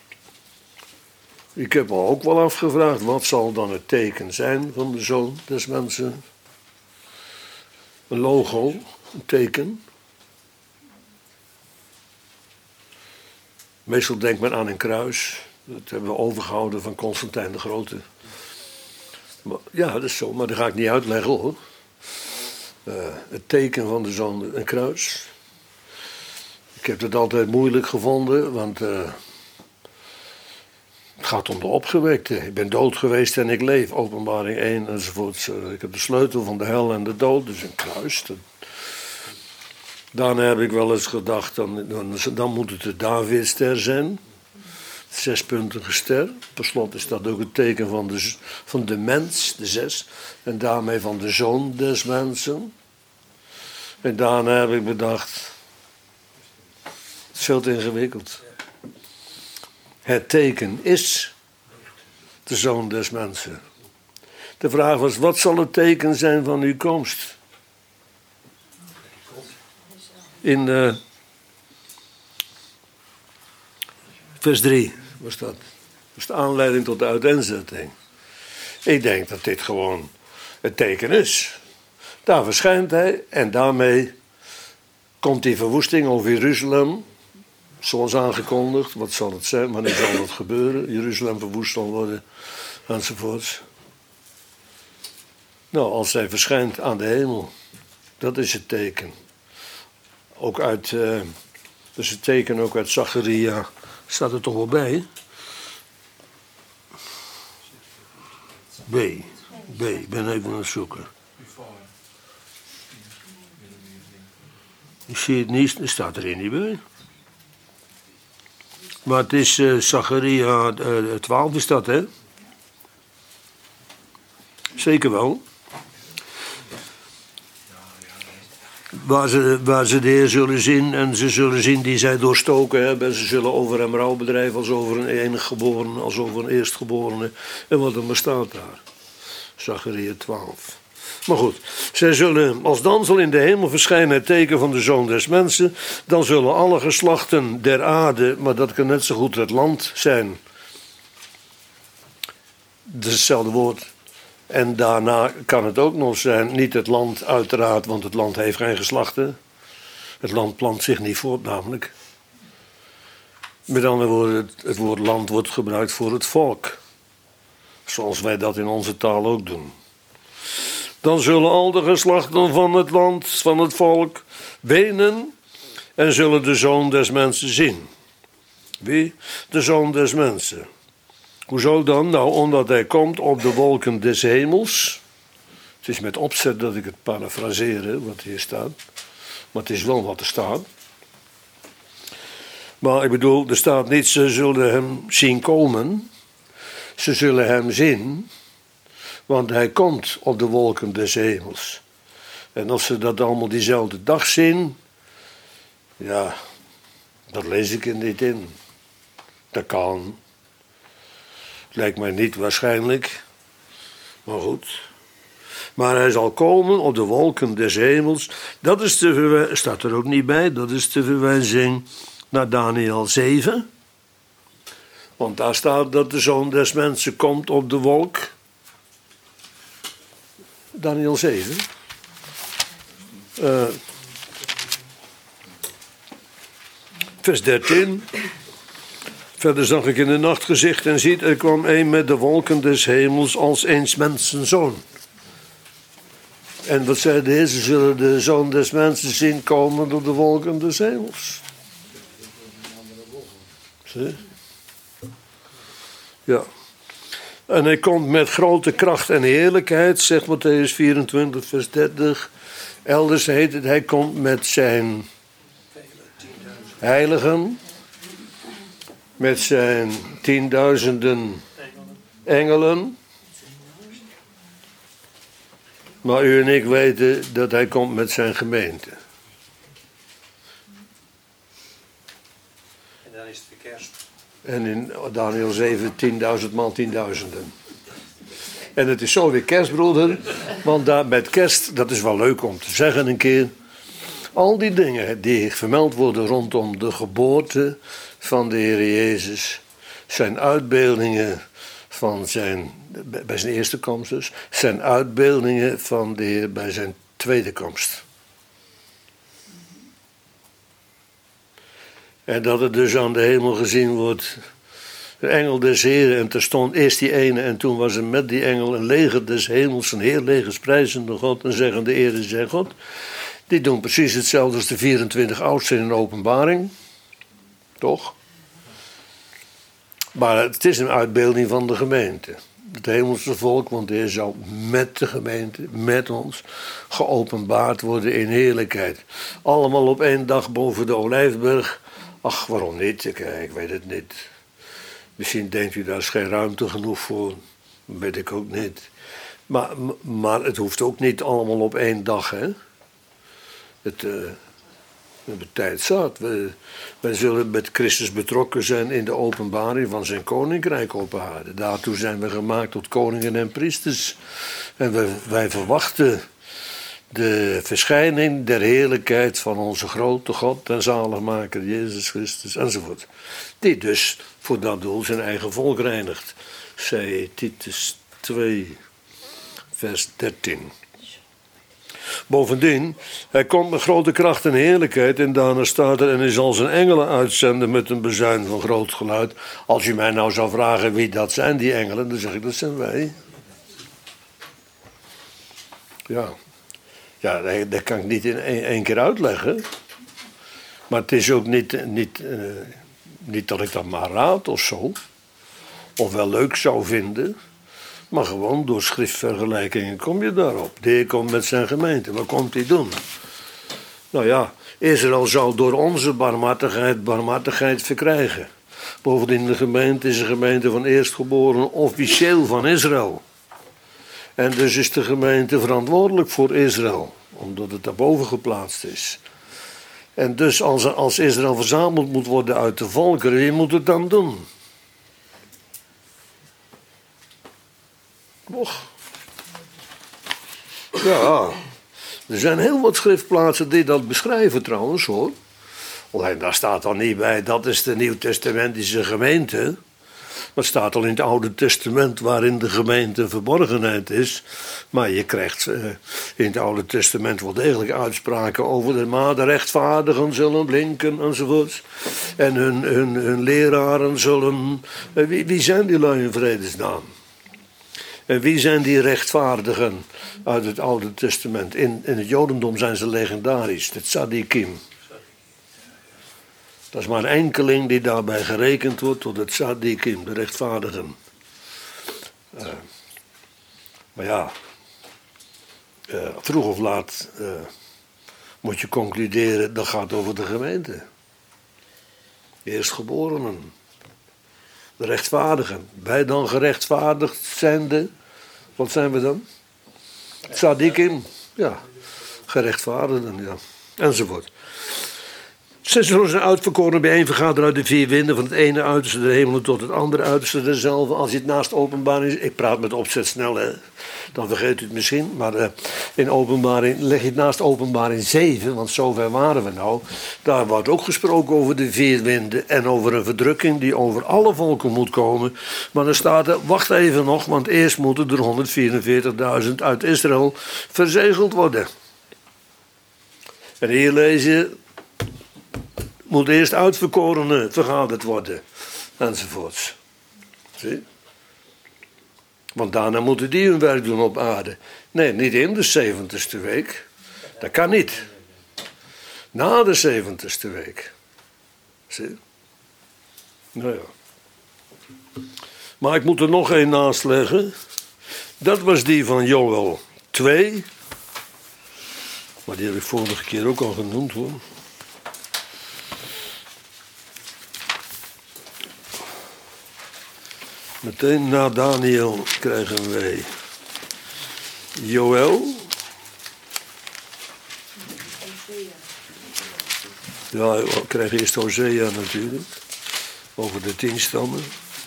Ik heb me ook wel afgevraagd, wat zal dan het teken zijn van de Zoon des Mensen? Een logo, een teken. Meestal denkt men aan een kruis. Dat hebben we overgehouden van Constantijn de Grote. Maar, ja, dat is zo, maar dat ga ik niet uitleggen hoor. Het teken van de zoon, een kruis. Ik heb het altijd moeilijk gevonden, want het gaat om de opgewekte. Ik ben dood geweest en ik leef, Openbaring 1 enzovoort. Ik heb de sleutel van de hel en de dood, dus een kruis. Daarna heb ik wel eens gedacht, dan moet het de Davidster zijn. 6-puntige ster. Per slot is dat ook het teken van de mens, de 6. En daarmee van de zoon des mensen. En daarna heb ik bedacht, het is veel te ingewikkeld. Het teken is de zoon des mensen. De vraag was, wat zal het teken zijn van uw komst? In vers 3 was dat. Dat is de aanleiding tot de uiteenzetting. Ik denk dat dit gewoon het teken is. Daar verschijnt hij en daarmee komt die verwoesting over Jeruzalem, zoals aangekondigd. Wat zal het zijn? Wanneer zal dat gebeuren? Jeruzalem verwoest zal worden, enzovoorts. Nou, als hij verschijnt aan de hemel, dat is het teken. Ook uit, dat is het teken ook uit Zacharia, staat er toch wel bij? B, ik ben even aan het zoeken. Ik zie het niet, er staat er niet bij. Maar het is Zacharia 12 is dat, hè? Zeker wel. Waar ze de Heer zullen zien en ze zullen zien die zij doorstoken hebben. En ze zullen over hem rouw bedrijven als over een enig geborene, als over een eerstgeborene. En wat er maar staat daar. Zacharia 12. Maar goed, zij zullen, als dan zal in de hemel verschijnen het teken van de Zoon des Mensen, dan zullen alle geslachten der aarde, maar dat kan net zo goed het land zijn. Dat is hetzelfde woord. En daarna kan het ook nog zijn, niet het land uiteraard, want het land heeft geen geslachten. Het land plant zich niet voort namelijk. Met andere woorden, het woord land wordt gebruikt voor het volk. Zoals wij dat in onze taal ook doen. Dan zullen al de geslachten van het land, van het volk, wenen en zullen de Zoon des Mensen zien. Wie? De Zoon des Mensen. Hoezo dan? Nou, omdat hij komt op de wolken des hemels. Het is met opzet dat ik het parafraseer, wat hier staat. Maar het is wel wat er staat. Maar ik bedoel, er staat niet, ze zullen hem zien komen. Ze zullen hem zien, want hij komt op de wolken des hemels. En of ze dat allemaal diezelfde dag zien, ja, dat lees ik er niet in. Dat kan. Lijkt mij niet waarschijnlijk, maar goed. Maar hij zal komen op de wolken des hemels. Dat is te verwijzing, staat er ook niet bij, dat is te verwijzing naar Daniel 7. Want daar staat dat de Zoon des Mensen komt op de wolk. Daniel 7. Vers 13. Verder zag ik in de nacht gezicht en ziet, er kwam een met de wolken des hemels als eens mensenzoon. En wat zei de Heer? Ze zullen de Zoon des Mensen zien komen door de wolken des hemels. Zie? Ja. En hij komt met grote kracht en heerlijkheid, zegt Mattheüs 24, vers 30. Elders heet het, hij komt met zijn heiligen, met zijn 10.000 engelen. Maar u en ik weten dat hij komt met zijn gemeente. En dan is het de kerst. En in Daniel 7, 10.000 maal 10.000. En het is zo weer kerstbroeder, want daar met kerst, dat is wel leuk om te zeggen een keer. Al die dingen die vermeld worden rondom de geboorte van de Heer Jezus, zijn uitbeeldingen van bij zijn eerste komst dus, zijn uitbeeldingen van de Heer bij zijn tweede komst. En dat het dus aan de hemel gezien wordt, de engel des Heeren, en terstond eerst die ene, en toen was er met die engel een leger des hemels, een heerlegers prijzende God en zeggende Ere zij God. Die doen precies hetzelfde als de 24 oudsten in een openbaring. Toch? Maar het is een uitbeelding van de gemeente. Het hemelse volk, want de Heer zal met de gemeente, met ons, geopenbaard worden in heerlijkheid. Allemaal op één dag boven de Olijfberg. Ach, waarom niet? Ik weet het niet. Misschien denkt u daar is geen ruimte genoeg voor. Weet ik ook niet. Maar het hoeft ook niet allemaal op één dag, hè. We hebben tijd zat. Wij zullen met Christus betrokken zijn in de openbaring van zijn koninkrijk op aarde. Daartoe zijn we gemaakt tot koningen en priesters. En wij verwachten de verschijning der heerlijkheid van onze grote God en zaligmaker Jezus Christus enzovoort. Die dus voor dat doel zijn eigen volk reinigt. Zei Titus 2, vers 13. Bovendien, hij komt met grote kracht en heerlijkheid. En daarna staat er, en hij zal zijn engelen uitzenden met een bezuin van groot geluid. Als u mij nou zou vragen wie dat zijn, die engelen, dan zeg ik, dat zijn wij. Ja, dat kan ik niet in één keer uitleggen. Maar het is ook niet dat ik dat maar raad of zo. Of wel leuk zou vinden. Maar gewoon door schriftvergelijkingen kom je daarop. De Heer komt met zijn gemeente. Wat komt hij doen? Nou ja, Israël zal door onze barmhartigheid verkrijgen. Bovendien de gemeente is een gemeente van eerstgeboren officieel van Israël. En dus is de gemeente verantwoordelijk voor Israël. Omdat het daarboven geplaatst is. En dus als Israël verzameld moet worden uit de volkeren, wie moet het dan doen? Och. Ja, er zijn heel wat schriftplaatsen die dat beschrijven trouwens hoor. Alleen daar staat dan niet bij, dat is de Nieuwtestamentische gemeente. Dat staat al in het Oude Testament waarin de gemeente verborgenheid is. Maar je krijgt in het Oude Testament wel degelijk uitspraken over de rechtvaardigen zullen blinken enzovoort. En hun leraren zullen... Wie zijn die lui in vredesnaam? En wie zijn die rechtvaardigen uit het Oude Testament? In het Jodendom zijn ze legendarisch, de tzaddikim. Dat is maar een enkeling die daarbij gerekend wordt tot het tzaddikim, de rechtvaardigen. Maar ja, vroeg of laat moet je concluderen, dat gaat over de gemeente. De eerstgeborenen. De rechtvaardigen. Wij dan gerechtvaardigd zijnde, wat zijn we dan? Tzaddikim, ja. Gerechtvaardigden, ja. Enzovoort. Ze zullen zijn uitverkoren bijeenvergaderen uit de vier winden, van het ene uiterste der hemelen tot het andere uiterste derzelve. Als je het naast openbaring, ik praat met opzet snel, hè, dan vergeet u het misschien. Maar in openbaring, leg je het naast openbaring 7, want zover waren we nou. Daar wordt ook gesproken over de vier winden en over een verdrukking die over alle volken moet komen. Maar dan staat er, wacht even nog, want eerst moeten er 144.000 uit Israël verzegeld worden. En hier lees je, moet eerst uitverkorenen vergaderd worden. Enzovoorts. Zie? Want daarna moeten die hun werk doen op aarde. Nee, niet in de 70ste week. Dat kan niet. Na de 70ste week. Zie? Nou ja. Maar ik moet er nog één naast leggen. Dat was die van Joël 2. Maar die heb ik vorige keer ook al genoemd hoor. Meteen na Daniel krijgen wij Joël. Ja, we krijgen eerst Hosea natuurlijk. Over de 10 stammen.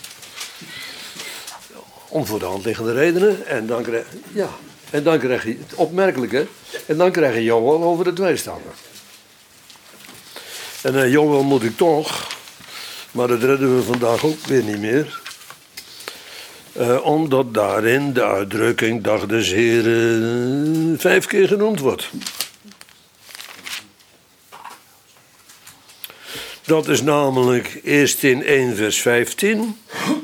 Om voor de hand liggende redenen. En dan krijg je, het opmerkelijke, en dan krijg je Joël over de 2 stammen. En Joël moet ik toch, maar dat redden we vandaag ook weer niet meer. Omdat daarin de uitdrukking dag des Heren 5 keer genoemd wordt. Dat is namelijk eerst in 1 vers 15.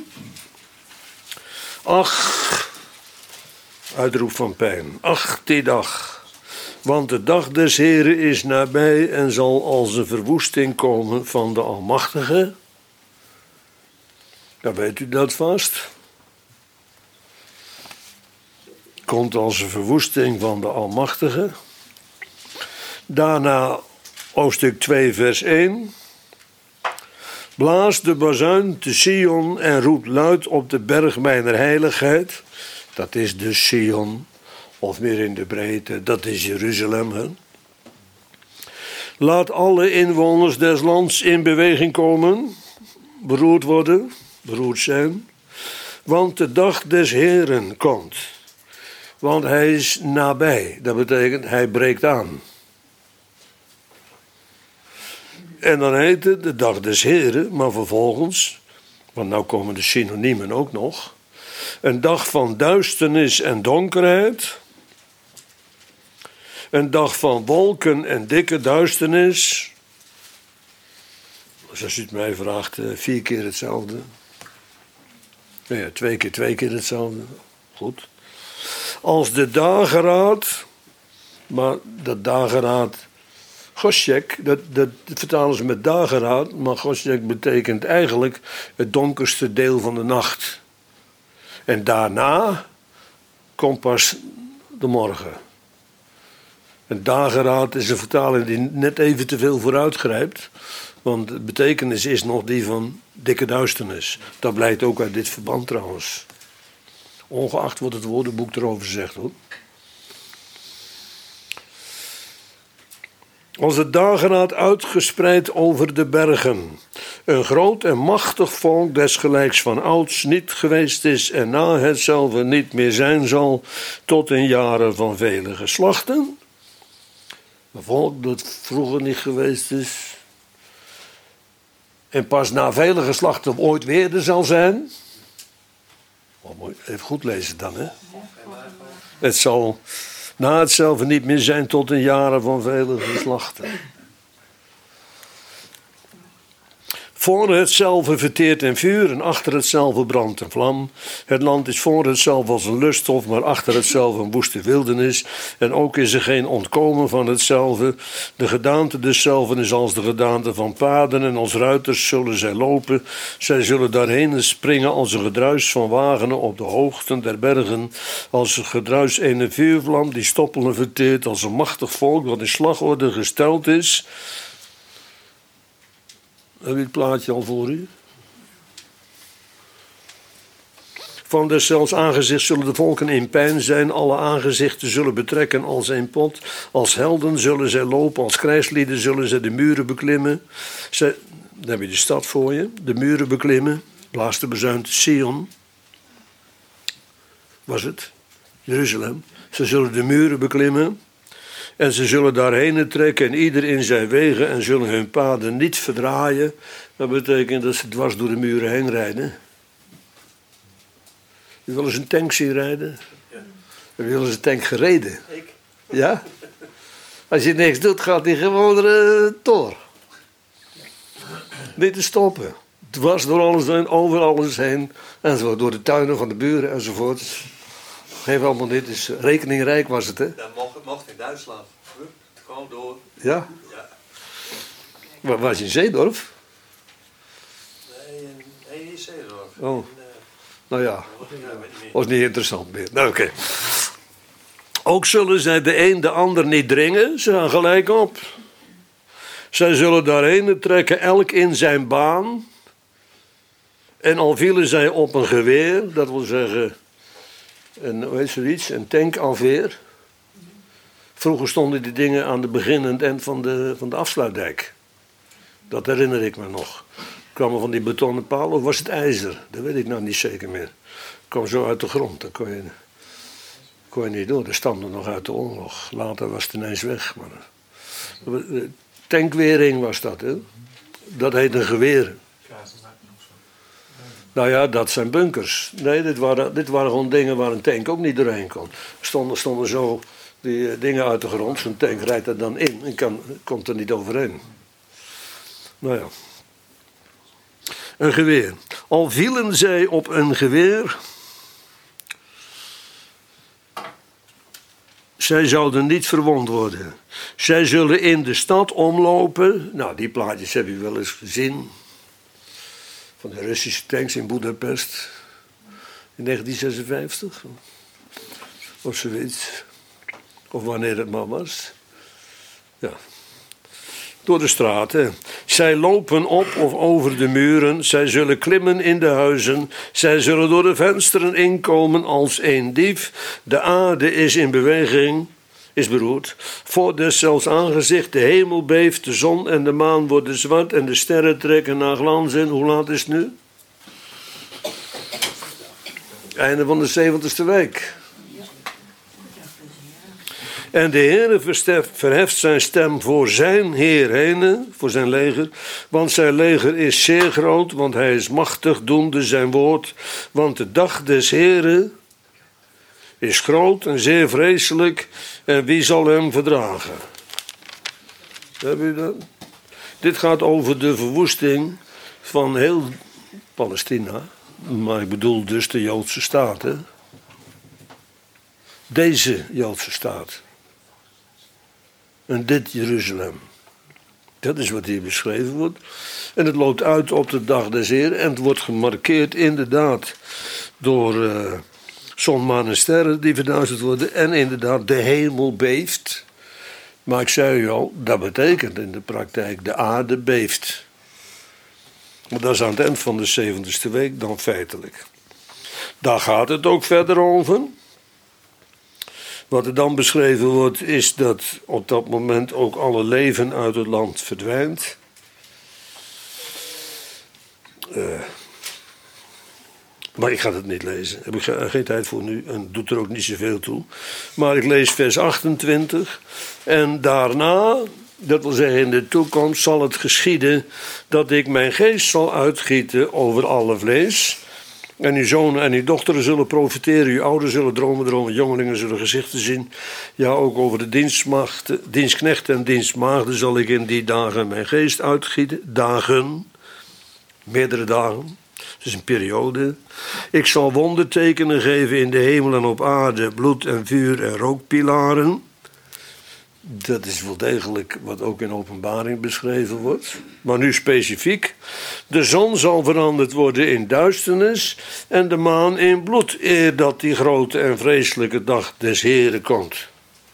Ach, uitroep van pijn. Ach, die dag. Want de dag des Heren is nabij en zal als een verwoesting komen van de Almachtige. Dan weet u dat vast. Komt als een verwoesting van de Almachtige. Daarna hoofdstuk 2 vers 1. Blaas de bazuin te Sion en roept luid op de berg mijner heiligheid. Dat is dus Sion, of meer in de breedte, dat is Jeruzalem. Hè? Laat alle inwoners des lands in beweging komen, beroerd worden, beroerd zijn. Want de dag des Heren komt. Want hij is nabij. Dat betekent, hij breekt aan. En dan heet het de dag des Heren, maar vervolgens, want nou komen de synoniemen ook nog. Een dag van duisternis en donkerheid. Een dag van wolken en dikke duisternis. Dus als u het mij vraagt, 4 keer hetzelfde. Ja, 2 keer hetzelfde. Goed. Als de dageraad, maar dat dageraad, Goshek, dat vertalen ze met dageraad, maar Goshek betekent eigenlijk het donkerste deel van de nacht. En daarna komt pas de morgen. Een dageraad is een vertaling die net even te veel vooruitgrijpt. Want de betekenis is nog die van dikke duisternis. Dat blijkt ook uit dit verband trouwens. Ongeacht wat het woordenboek erover zegt hoor. Als de dageraad uitgespreid over de bergen. Een groot en machtig volk desgelijks van ouds niet geweest is en na hetzelfde niet meer zijn zal tot in jaren van vele geslachten. Een volk dat vroeger niet geweest is en pas na vele geslachten ooit weer er zal zijn. Oh, mooi. Even goed lezen dan, hè. Het zal na hetzelfde niet meer zijn tot in jaren van vele geslachten. Voor hetzelfde verteert in vuur en achter hetzelfde brandt een vlam. Het land is voor hetzelfde als een lusthof, maar achter hetzelfde een woeste wildernis. En ook is er geen ontkomen van hetzelfde. De gedaante deszelfde is als de gedaante van paarden en als ruiters zullen zij lopen. Zij zullen daarheen springen als een gedruis van wagenen op de hoogten der bergen. Als een gedruis ene vuurvlam die stoppelen verteert als een machtig volk dat in slagorde gesteld is. Heb je het plaatje al voor u? Van deszelfs aangezicht zullen de volken in pijn zijn. Alle aangezichten zullen betrekken als een pot. Als helden zullen zij lopen. Als krijgslieden zullen zij de muren beklimmen. Dan heb je de stad voor je. De muren beklimmen. Blaas de bezuin Sion. Was het? Jeruzalem. Ze zullen de muren beklimmen. En ze zullen daarheen trekken en ieder in zijn wegen en zullen hun paden niet verdraaien. Dat betekent dat ze dwars door de muren heen rijden. Je wil eens een tank zien rijden? Ja. Je wil eens een tank gereden? Ik. Ja? Als je niks doet, gaat die gewoon door. Niet te stoppen. Dwars door alles heen, over alles heen. Enzovoort, door de tuinen van de buren enzovoort. Geef allemaal dit, is rekeningrijk was het, hè? Dat mocht in Duitsland. Gewoon door. Ja? Ja. Waar was je in Zeedorf? Nee, in Zeedorf. Oh. Nou ja, was niet interessant meer. Nou, oké. Ook zullen zij de een de ander niet dringen, ze gaan gelijk op. Zij zullen daarheen trekken, elk in zijn baan. En al vielen zij op een geweer, dat wil zeggen, hoe heet zoiets, een tankafweer. Vroeger stonden die dingen aan het begin en het eind van de afsluitdijk. Dat herinner ik me nog. Kwamen van die betonnen palen of was het ijzer? Dat weet ik nou niet zeker meer. Kwam zo uit de grond, dat kon je niet door. Dat stamde nog uit de oorlog. Later was het ineens weg. Maar tankwering was dat, hè? Dat heet een geweer. Nou ja, dat zijn bunkers. Nee, dit waren gewoon dingen waar een tank ook niet doorheen kon. Stonden zo die dingen uit de grond. Zo'n tank rijdt er dan in en komt er niet overheen. Nou ja. Een geweer. Al vielen zij op een geweer, zij zouden niet verwond worden. Zij zullen in de stad omlopen. Nou, die plaatjes heb je wel eens gezien. Van de Russische tanks in Boedapest. In 1956. Of zoiets. Of wanneer het maar was. Ja. Door de straten. Zij lopen op of over de muren. Zij zullen klimmen in de huizen. Zij zullen door de vensteren inkomen als een dief. De aarde is in beweging. Is beroerd. Voor deszelfs aangezicht de hemel beeft. De zon en de maan worden zwart. En de sterren trekken naar glans in. Hoe laat is het nu? Einde van de 70ste week. En de Heere verheft zijn stem voor zijn Heer heen, voor zijn leger. Want zijn leger is zeer groot, want hij is machtig, doende zijn woord. Want de dag des Heeren is groot en zeer vreselijk, en wie zal hem verdragen? Heb u dat? Dit gaat over de verwoesting van heel Palestina, maar ik bedoel dus de Joodse staat. Hè? Deze Joodse staat. En dit Jeruzalem. Dat is wat hier beschreven wordt. En het loopt uit op de dag des Heeren. En het wordt gemarkeerd inderdaad door zon, maan en sterren die verduisterd worden. En inderdaad de hemel beeft. Maar ik zei u al, dat betekent in de praktijk de aarde beeft. Maar dat is aan het eind van de 70ste week dan feitelijk. Daar gaat het ook verder over. Wat er dan beschreven wordt is dat op dat moment ook alle leven uit het land verdwijnt. Maar ik ga het niet lezen. Daar heb ik geen tijd voor nu en doet er ook niet zoveel toe. Maar ik lees vers 28. En daarna, dat wil zeggen in de toekomst, zal het geschieden dat ik mijn geest zal uitgieten over alle vlees. En uw zonen en uw dochteren zullen profiteren, uw ouderen zullen dromen, jongelingen zullen gezichten zien. Ja, ook over de dienstknechten en dienstmaagden zal ik in die dagen mijn geest uitgieten. Dagen, meerdere dagen, het is een periode. Ik zal wondertekenen geven in de hemel en op aarde, bloed en vuur en rookpilaren. Dat is wel degelijk wat ook in Openbaring beschreven wordt. Maar nu specifiek. De zon zal veranderd worden in duisternis en de maan in bloed, eer dat die grote en vreselijke dag des Heren komt.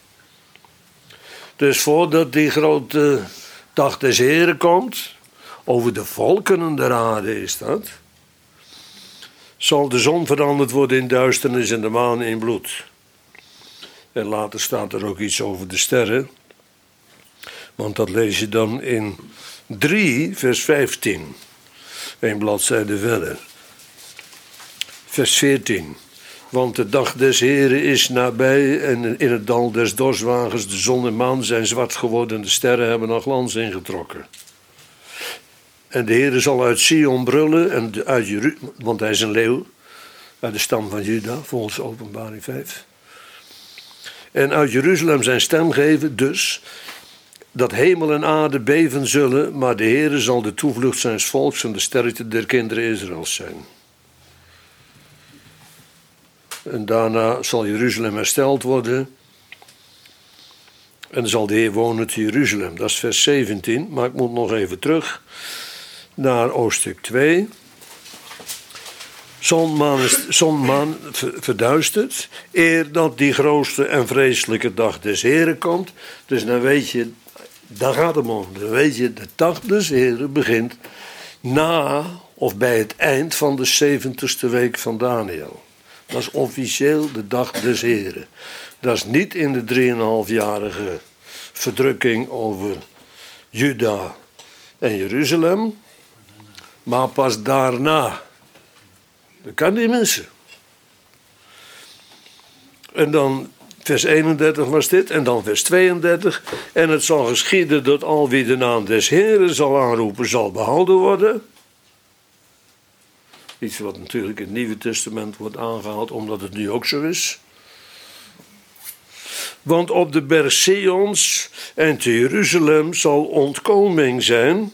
Dus voordat die grote dag des Heren komt, over de volkeren der aarde is dat, zal de zon veranderd worden in duisternis en de maan in bloed. En later staat er ook iets over de sterren. Want dat lees je dan in 3, vers 15. Eén bladzijde verder. Vers 14. Want de dag des Heren is nabij en in het dal des dorswagens de zon en maan zijn zwart geworden en de sterren hebben er glans ingetrokken. En de Heere zal uit Sion brullen, en want hij is een leeuw, uit de stam van Juda, volgens Openbaring 5. En uit Jeruzalem zijn stem geven, dus dat hemel en aarde beven zullen, maar de Heere zal de toevlucht zijns volks en de sterkte der kinderen Israëls zijn. En daarna zal Jeruzalem hersteld worden. En dan zal de Heer wonen te Jeruzalem. Dat is vers 17, maar ik moet nog even terug naar hoofdstuk 2. Zon, maan verduistert, eer dat die grootste en vreselijke dag des Heren komt. Dus dan weet je, daar gaat het om. Dan weet je, de dag des Heren begint na of bij het eind van de 70ste week van Daniel. Dat is officieel de dag des Heren. Dat is niet in de 3,5-jarige verdrukking over Juda en Jeruzalem, maar pas daarna. Dat kan niet missen. En dan vers 31 was dit, en dan vers 32. En het zal geschieden dat al wie de naam des Heren zal aanroepen, zal behouden worden. Iets wat natuurlijk in het Nieuwe Testament wordt aangehaald, omdat het nu ook zo is. Want op de berg Sions en te Jeruzalem zal ontkoming zijn.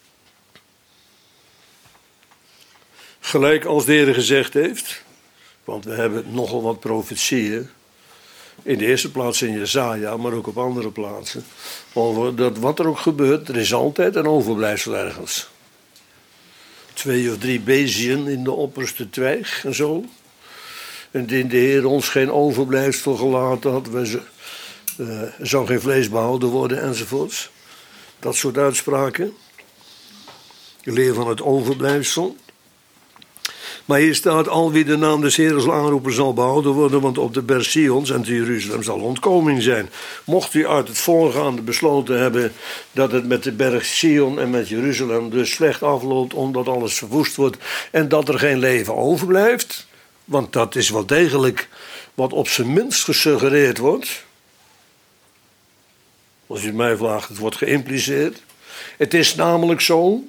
Gelijk als de Heer gezegd heeft. Want we hebben nogal wat profetieën. In de eerste plaats in Jesaja, maar ook op andere plaatsen. Over dat wat er ook gebeurt, er is altijd een overblijfsel ergens. 2 of 3 beziën in de opperste twijg en zo. En indien de Heer ons geen overblijfsel gelaten had, zou geen vlees behouden worden enzovoorts. Dat soort uitspraken. De leer van het overblijfsel. Maar hier staat, al wie de naam des Heeren zal aanroepen zal behouden worden, want op de berg Sions en te Jeruzalem zal ontkoming zijn. Mocht u uit het voorgaande besloten hebben dat het met de berg Sion en met Jeruzalem dus slecht afloopt, omdat alles verwoest wordt en dat er geen leven overblijft, want dat is wel degelijk wat op zijn minst gesuggereerd wordt. Als u het mij vraagt, het wordt geïmpliceerd. Het is namelijk zo.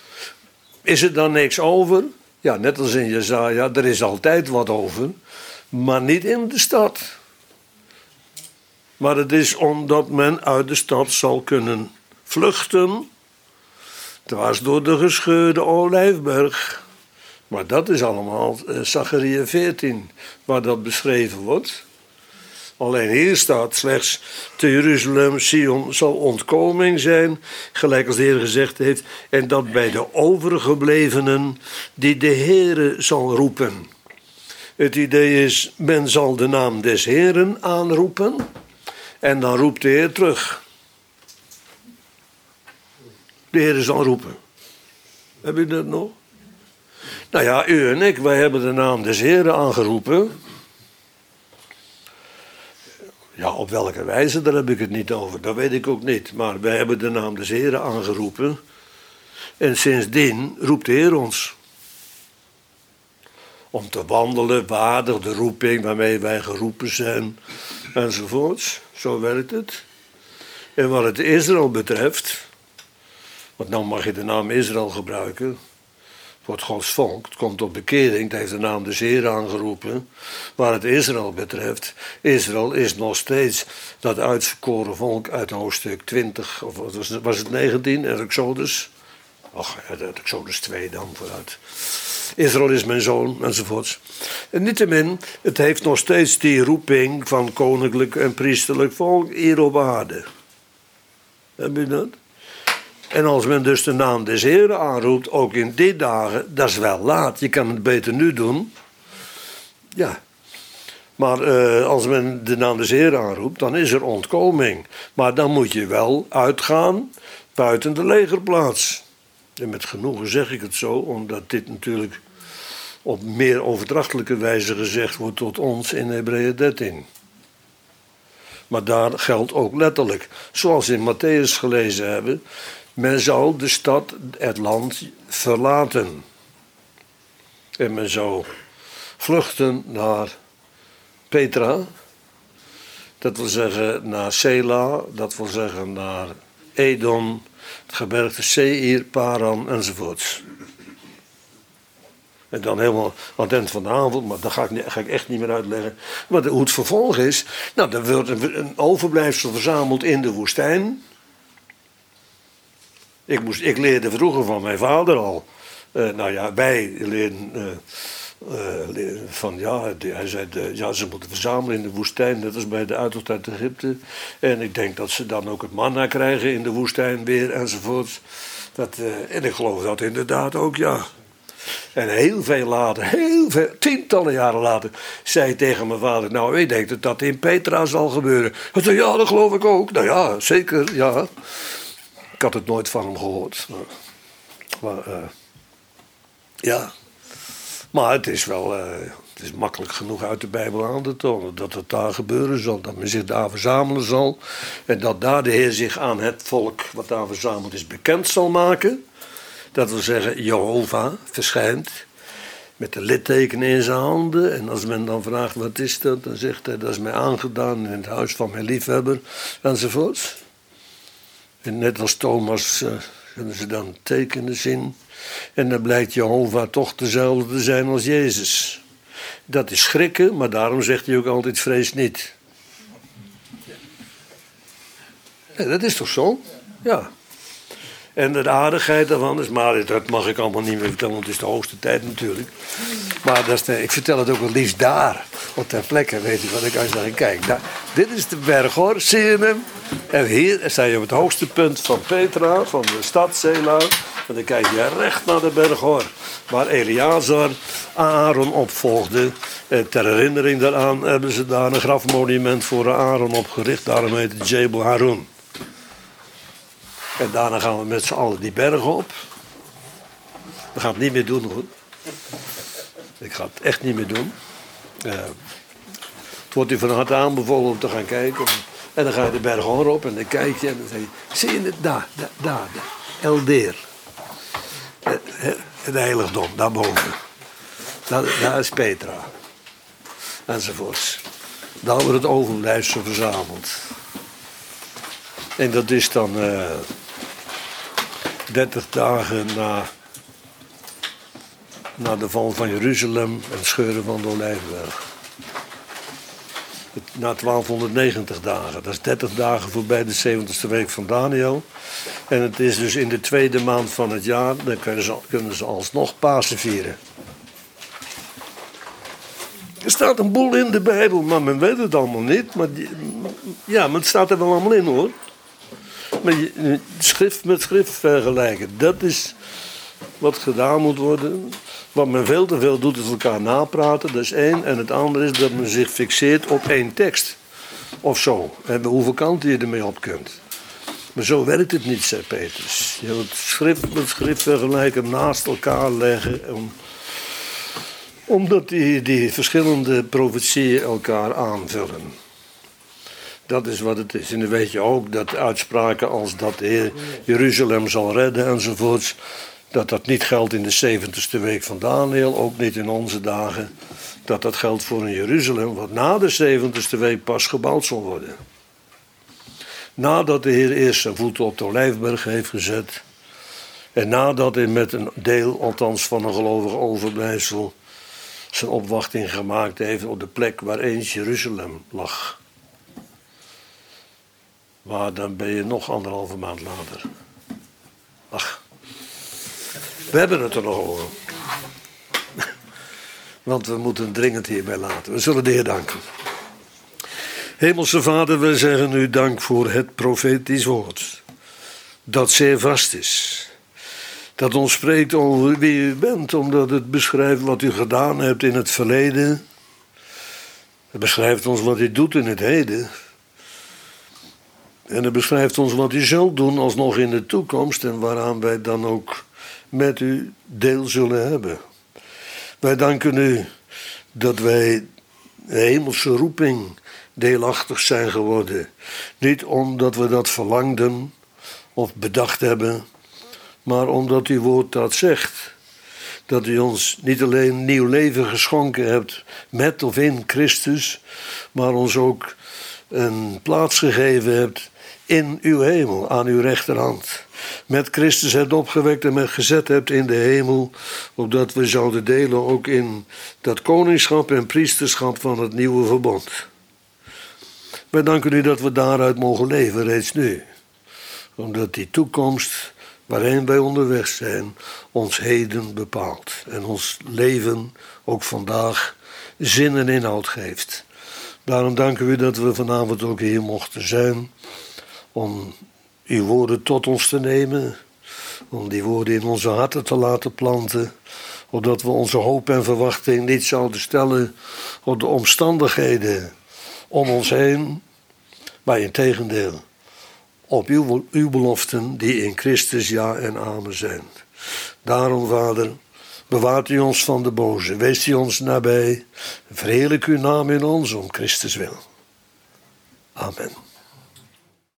Is er dan niks over? Ja, net als in Jesaja, er is altijd wat over. maar niet in de stad. Maar het is omdat men uit de stad zal kunnen vluchten, dwars door de gescheurde olijfberg. Maar dat is allemaal Zacharia 14, waar dat beschreven wordt. Alleen hier staat slechts, te Jeruzalem, Sion zal ontkoming zijn, gelijk als de Heer gezegd heeft, en dat bij de overgeblevenen die de Heere zal roepen. Het idee is, men zal de naam des Heeren aanroepen en dan roept de Heer terug. De Heer zal roepen. Heb je dat nog? Nou ja, u en ik, wij hebben de naam des Heeren aangeroepen. Ja, op welke wijze, daar heb ik het niet over. Dat weet ik ook niet. Maar wij hebben de naam des Heeren aangeroepen. En sindsdien roept de Heer ons. Om te wandelen, waardig de roeping waarmee wij geroepen zijn. Enzovoorts. Zo werkt het. En wat het Israël betreft. Want nou mag je de naam Israël gebruiken. Voor het Gods volk. Het komt tot bekering. Het heeft de naam des Heeren aangeroepen. Waar het Israël betreft. Israël is nog steeds dat uitverkoren volk uit hoofdstuk 20. Of was het 19? Exodus. Ach, Exodus 2 dan vooruit. Israël is mijn zoon, enzovoorts. En niettemin, het heeft nog steeds die roeping van koninklijk en priesterlijk volk hier op aarde. Heb je dat? En als men dus de naam des Heeren aanroept, ook in die dagen, dat is wel laat. Je kan het beter nu doen. Ja. Maar als men de naam des Heeren aanroept, dan is er ontkoming. Maar dan moet je wel uitgaan buiten de legerplaats. En met genoegen zeg ik het zo, omdat dit natuurlijk op meer overdrachtelijke wijze gezegd wordt tot ons in Hebreeën 13. Maar daar geldt ook letterlijk, zoals we in Matthäus gelezen hebben, men zal de stad, het land verlaten. En men zou vluchten naar Petra, dat wil zeggen naar Sela, dat wil zeggen naar Edom, het gebergte Seir, Paran enzovoorts. En dan helemaal aan het eind van de avond, maar dat ga ik echt niet meer uitleggen. Maar hoe het vervolg is, nou, er wordt een overblijfsel verzameld in de woestijn. Ik leerde vroeger van mijn vader al. Nou ja, wij leerden van ja, hij zei, ze moeten verzamelen in de woestijn, net als bij de uittocht uit Egypte. En ik denk dat ze dan ook het manna krijgen in de woestijn weer enzovoort. En ik geloof dat inderdaad ook, ja. En heel veel later, tientallen jaren later, zei hij tegen mijn vader, nou, ik denk dat dat in Petra zal gebeuren. Hij zei, ja, dat geloof ik ook. Nou ja, zeker, ja. Ik had het nooit van hem gehoord. Maar ja. Maar het is wel, het is makkelijk genoeg uit de Bijbel aan te tonen dat het daar gebeuren zal. Dat men zich daar verzamelen zal. En dat daar de Heer zich aan het volk wat daar verzameld is bekend zal maken. Dat wil zeggen, Jehovah verschijnt met de littekenen in zijn handen. En als men dan vraagt, wat is dat? Dan zegt hij, dat is mij aangedaan in het huis van mijn liefhebber. Enzovoorts. En net als Thomas kunnen ze dan tekenen zien. En dan blijkt Jehovah toch dezelfde te zijn als Jezus. Dat is schrikken, maar daarom zegt hij ook altijd, vrees niet. Ja, dat is toch zo? Ja. En de aardigheid daarvan is, maar dat mag ik allemaal niet meer vertellen, want het is de hoogste tijd natuurlijk. Maar dat is ik vertel het ook wel liefst daar, op ter plekke, weet je wat ik aan zeg. Kijk, dit is de berg hoor, zie je hem? En hier sta je op het hoogste punt van Petra, van de stad Sela. En dan kijk je recht naar de berg hoor, waar Eleazar Aaron opvolgde. Ter herinnering daaraan hebben ze daar een grafmonument voor Aaron opgericht, daarom heet het Jebel Harun. En daarna gaan we met z'n allen die berg op. We gaan het niet meer doen hoor. Ik ga het echt niet meer doen. Het wordt u van harte aanbevolen om te gaan kijken. En dan ga je de berg hoor op en dan kijk je en dan zeg je, zie je het? Daar, Eldeer. Het heiligdom, daarboven. Daar is Petra. Enzovoorts. Daar wordt het overblijfsel verzameld. En dat is dan 30 dagen na de val van Jeruzalem en het scheuren van de Olijfberg. na 1290 dagen. Dat is 30 dagen voorbij de 70ste week van Daniel. En het is dus in de tweede maand van het jaar, dan kunnen ze alsnog Pasen vieren. Er staat een boel in de Bijbel, maar men weet het allemaal niet. Maar het staat er wel allemaal in, hoor. Maar schrift met schrift vergelijken, dat is wat gedaan moet worden. Wat men veel te veel doet is elkaar napraten, dat is één. En het andere is dat men zich fixeert op één tekst. Of zo. En hoeveel kanten je ermee op kunt. Maar zo werkt het niet, zei Petrus. Je moet schrift met schrift vergelijken, naast elkaar leggen. Omdat die verschillende profetieën elkaar aanvullen. Dat is wat het is. En dan weet je ook dat uitspraken als dat de Heer Jeruzalem zal redden enzovoorts, dat niet geldt in de 70ste week van Daniel, ook niet in onze dagen. Dat geldt voor een Jeruzalem wat na de 70ste week pas gebouwd zal worden. Nadat de Heer eerst zijn voeten op de Olijfberg heeft gezet. En nadat hij met een deel, althans van een gelovig overblijfsel, zijn opwachting gemaakt heeft op de plek waar eens Jeruzalem lag. Maar dan ben je nog 1,5 maand later. Ach, we hebben het er nog over. Want we moeten dringend hierbij laten. We zullen de Heer danken. Hemelse Vader, wij zeggen u dank voor het profetisch woord. Dat zeer vast is. Dat ons spreekt over wie u bent, omdat het beschrijft wat u gedaan hebt in het verleden. Het beschrijft ons wat u doet in het heden. En het beschrijft ons wat u zult doen alsnog in de toekomst en waaraan wij dan ook met u deel zullen hebben. Wij danken u dat wij de hemelse roeping deelachtig zijn geworden. Niet omdat we dat verlangden of bedacht hebben, maar omdat uw woord dat zegt. Dat u ons niet alleen nieuw leven geschonken hebt met of in Christus, maar ons ook een plaats gegeven hebt in uw hemel, aan uw rechterhand. Met Christus hebt opgewekt en met gezet hebt in de hemel, opdat we zouden delen ook in dat koningschap en priesterschap van het nieuwe verbond. Wij danken u dat we daaruit mogen leven reeds nu, omdat die toekomst waarheen wij onderweg zijn, ons heden bepaalt. En ons leven ook vandaag zin en inhoud geeft. Daarom danken we dat we vanavond ook hier mochten zijn. Om uw woorden tot ons te nemen. Om die woorden in onze harten te laten planten. Opdat we onze hoop en verwachting niet zouden stellen op de omstandigheden om ons heen. Maar integendeel op uw beloften die in Christus ja en amen zijn. Daarom, Vader, bewaart u ons van de boze. Wees u ons nabij. Verheerlijk uw naam in ons om Christus wil. Amen.